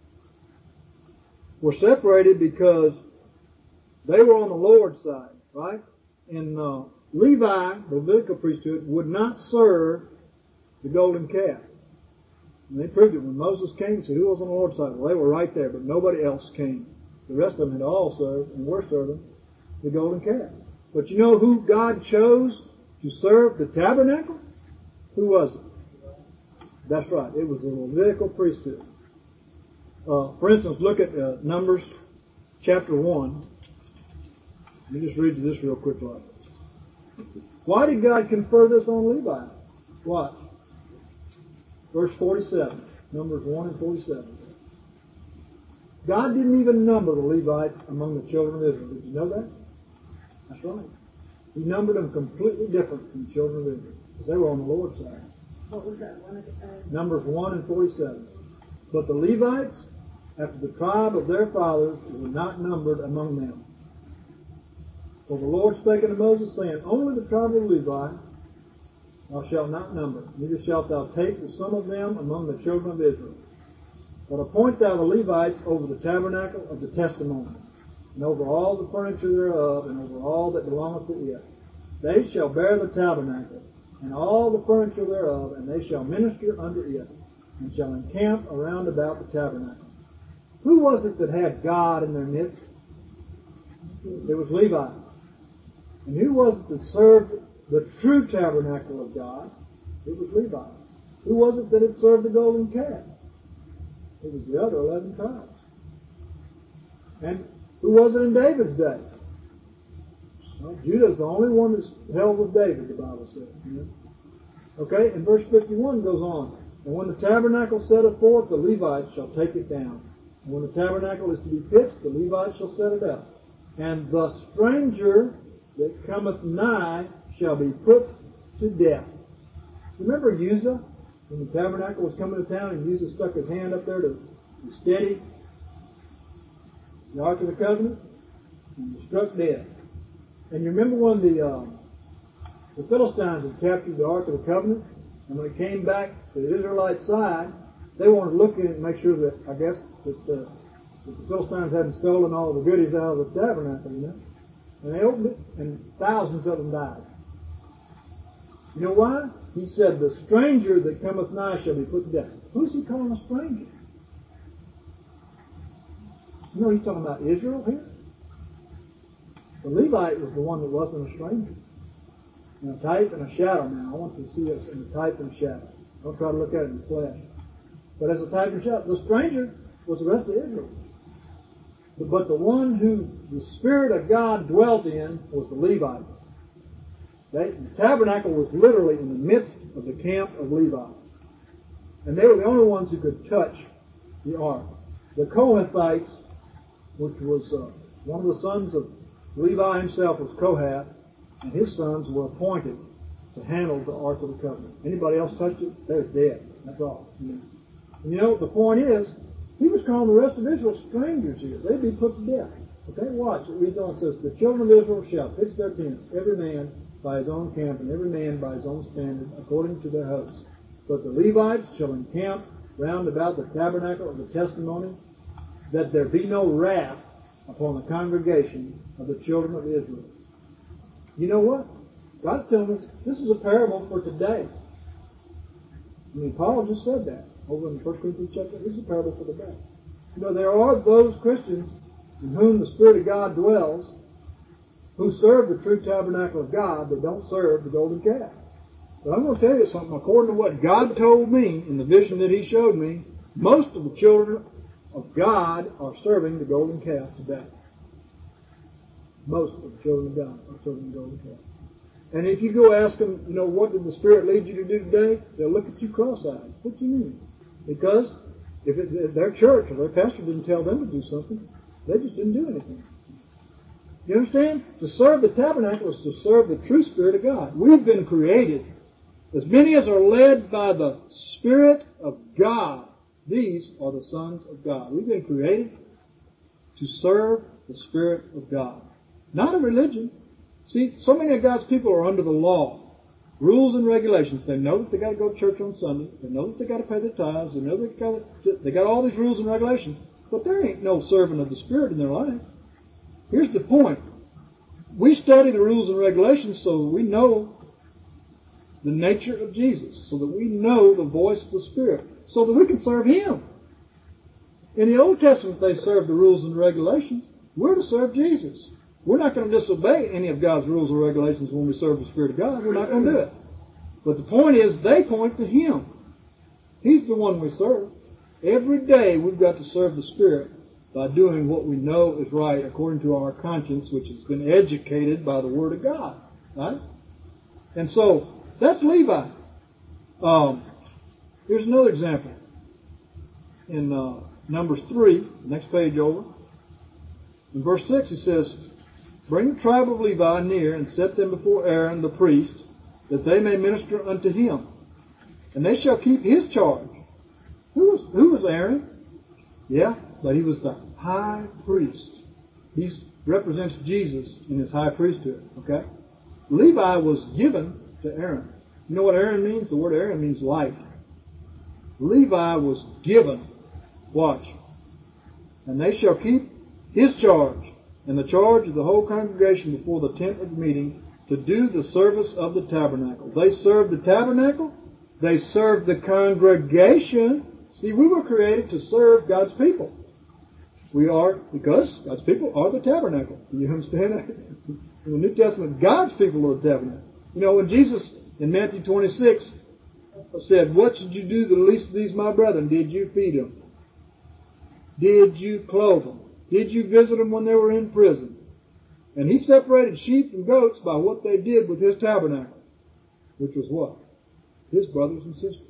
were separated because they were on the Lord's side, right? And uh, Levi, the Levitical priesthood, would not serve the golden calf. And they proved it when Moses came and said, who was on the Lord's side? Well, they were right there, but nobody else came. The rest of them had all served and were serving the golden calf. But you know who God chose to serve the tabernacle? Who was it? That's right. It was the Levitical priesthood. Uh, for instance, look at uh, Numbers chapter one. Let me just read you this real quick. Like. Why did God confer this on Levi? Watch. Verse forty-seven. Numbers one and forty-seven. God didn't even number the Levites among the children of Israel. Did you know that? That's right. He numbered them completely different from the children of Israel. Because they were on the Lord's side. What was that one? Uh, Numbers one and forty-seven. But the Levites, after the tribe of their fathers, were not numbered among them. For the Lord spake unto Moses, saying, only the tribe of Levi thou shalt not number, neither shalt thou take the sum of them among the children of Israel. But appoint thou the Levites over the tabernacle of the testimony, and over all the furniture thereof, and over all that belongeth to it. They shall bear the tabernacle, and all the furniture thereof, and they shall minister unto it, and shall encamp around about the tabernacle. Who was it that had God in their midst? It was Levi. And who was it that served the true tabernacle of God? It was Levi. Who was it that had served the golden calf? It was the other eleven tribes. And who was it in David's day? Well, Judah's the only one that's held with David, the Bible says. You know? Okay, and verse fifty-one goes on. And when the tabernacle setteth forth, the Levites shall take it down. And when the tabernacle is to be pitched, the Levites shall set it up. And the stranger that cometh nigh shall be put to death. Remember Uzzah? When the tabernacle was coming to town and Uzzah stuck his hand up there to, to steady the Ark of the Covenant, and he struck dead. And you remember when the uh, the Philistines had captured the Ark of the Covenant, and when it came back to the Israelite side, they wanted to look in it and make sure that, I guess, that, uh, that the Philistines hadn't stolen all the goodies out of the tabernacle, you know. And they opened it, and thousands of them died. You know why? He said, the stranger that cometh nigh shall be put to death. Who's he calling a stranger? You know he's talking about Israel here? The Levite was the one that wasn't a stranger. And a type and a shadow now. I want you to see us in the type and shadow. Don't try to look at it in the flesh. But as a type and shadow, the stranger was the rest of Israel. But the one who the Spirit of God dwelt in was the Levite. They, the tabernacle was literally in the midst of the camp of Levi. And they were the only ones who could touch the ark. The Kohathites, which was uh, one of the sons of Levi himself, was Kohath, and his sons were appointed to handle the Ark of the Covenant. Anybody else touch it, they're dead. That's all. You know? And you know, the point is, he was calling the rest of Israel strangers here. They'd be put to death. Okay, watch. It reads on. It says, the children of Israel shall pitch their tents, every man by his own camp, and every man by his own standard, according to their hosts. But the Levites shall encamp round about the tabernacle of the testimony, that there be no wrath upon the congregation of the children of Israel. You know what? God's telling us this is a parable for today. I mean, Paul just said that over in First Corinthians chapter. This is a parable for today. You know, there are those Christians in whom the Spirit of God dwells who serve the true tabernacle of God that don't serve the golden calf. But I'm going to tell you something. According to what God told me in the vision that He showed me, most of the children of God are serving the golden calf today. Most of the children of God are serving the golden calf. And if you go ask them, you know, what did the Spirit lead you to do today? They'll look at you cross-eyed. What do you mean? Because if, it, if their church or their pastor didn't tell them to do something, they just didn't do anything. You understand? To serve the tabernacle is to serve the true Spirit of God. We've been created. As many as are led by the Spirit of God, these are the sons of God. We've been created to serve the Spirit of God. Not a religion. See, so many of God's people are under the law. Rules and regulations. They know that they got to go to church on Sunday. They know that they got to pay their tithes. They know they got to, they got all these rules and regulations. But there ain't no servant of the Spirit in their life. Here's the point. We study the rules and regulations so that we know the nature of Jesus, so that we know the voice of the Spirit, so that we can serve Him. In the Old Testament, they served the rules and regulations. We're to serve Jesus. We're not going to disobey any of God's rules or regulations when we serve the Spirit of God. We're not going to do it. But the point is, they point to Him. He's the one we serve. Every day we've got to serve the Spirit by doing what we know is right according to our conscience, which has been educated by the Word of God. Right? And so, that's Levi. Um, here's another example. In uh, Numbers three, next page over, in verse six it says, "Bring the tribe of Levi near and set them before Aaron the priest, that they may minister unto him. And they shall keep his charge." Who was, who was Aaron? Yeah, but he was the high priest. He represents Jesus in his high priesthood. Okay? Levi was given to Aaron. You know what Aaron means? The word Aaron means light. Levi was given. Watch. "And they shall keep his charge, and the charge of the whole congregation before the tent of meeting, to do the service of the tabernacle." They served the tabernacle. They served the congregation. See, we were created to serve God's people. We are, because God's people are the tabernacle. Do you understand that? In the New Testament, God's people are the tabernacle. You know, when Jesus in Matthew twenty-six said, "What should you do to the least of these my brethren? Did you feed them? Did you clothe them? Did you visit them when they were in prison?" And He separated sheep and goats by what they did with His tabernacle, which was what? His brothers and sisters.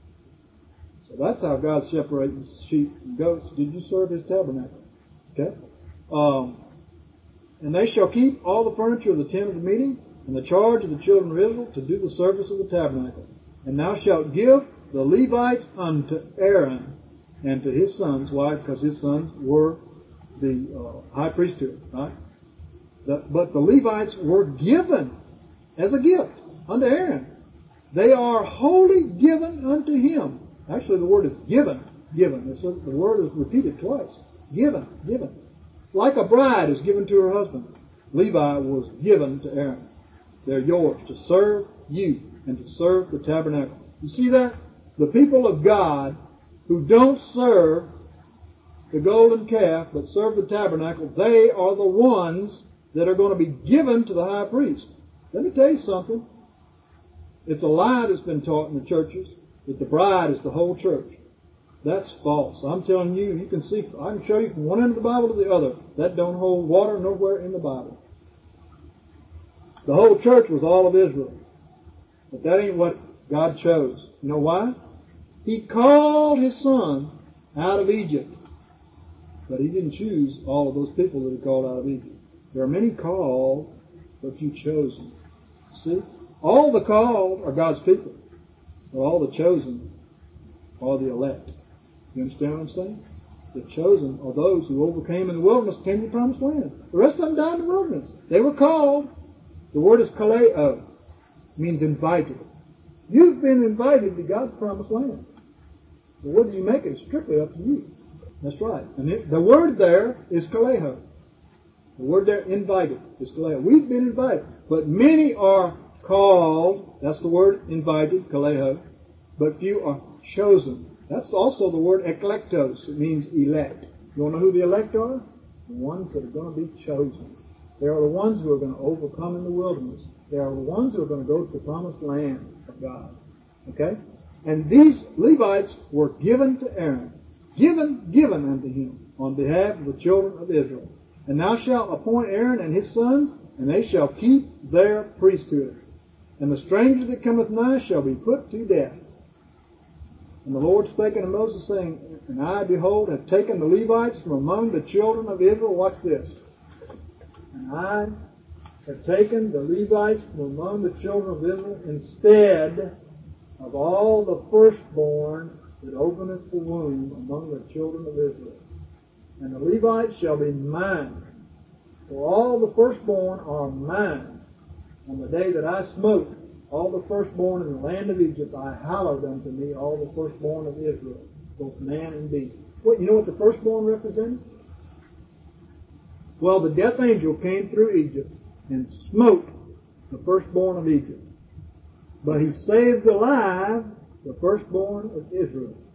So that's how God separates sheep and goats. Did you serve His tabernacle? Okay? Um, "And they shall keep all the furniture of the tent of the meeting, and the charge of the children of Israel, to do the service of the tabernacle. And thou shalt give the Levites unto Aaron and to his sons." Why? Because his sons were the uh, high priesthood. Right? The, but the Levites were given as a gift unto Aaron. They are wholly given unto him. Actually, the word is given. Given. It's a, the word is repeated twice. Given. Given. Like a bride is given to her husband. Levi was given to Aaron. They're yours to serve you and to serve the tabernacle. You see that? The people of God who don't serve the golden calf but serve the tabernacle, they are the ones that are going to be given to the high priest. Let me tell you something. It's a lie that's been taught in the churches that the bride is the whole church. That's false. I'm telling you, you can see, I can show you from one end of the Bible to the other. That don't hold water nowhere in the Bible. The whole church was all of Israel. But that ain't what God chose. You know why? He called His Son out of Egypt. But He didn't choose all of those people that He called out of Egypt. There are many called, but few chosen. See? All the called are God's people. But all the chosen are the elect. You understand what I'm saying? The chosen are those who overcame in the wilderness, came to the promised land. The rest of them died in the wilderness. They were called. The word is kaleo. It means invited. You've been invited to God's promised land. But whether you make it is strictly up to you. That's right. And it, the word there is kaleo. The word there, invited, is kaleo. We've been invited. But many are called. That's the word invited, kaleo. But few are chosen. That's also the word eklektos. It means elect. You want to know who the elect are? The ones that are going to be chosen. They are the ones who are going to overcome in the wilderness. They are the ones who are going to go to the promised land of God. Okay? And these Levites were given to Aaron. Given, given unto him on behalf of the children of Israel. And thou shalt appoint Aaron and his sons, and they shall keep their priesthood. And the stranger that cometh nigh shall be put to death. And the Lord spake unto Moses, saying, And I, behold, have taken the Levites from among the children of Israel. Watch this. And I have taken the Levites from among the children of Israel instead of all the firstborn that openeth the womb among the children of Israel. And the Levites shall be mine. For all the firstborn are mine. On the day that I smote all the firstborn in the land of Egypt, I hallowed unto me all the firstborn of Israel, both man and beast. What, you know what the firstborn represented? Well, the death angel came through Egypt and smote the firstborn of Egypt. But he saved alive the firstborn of Israel.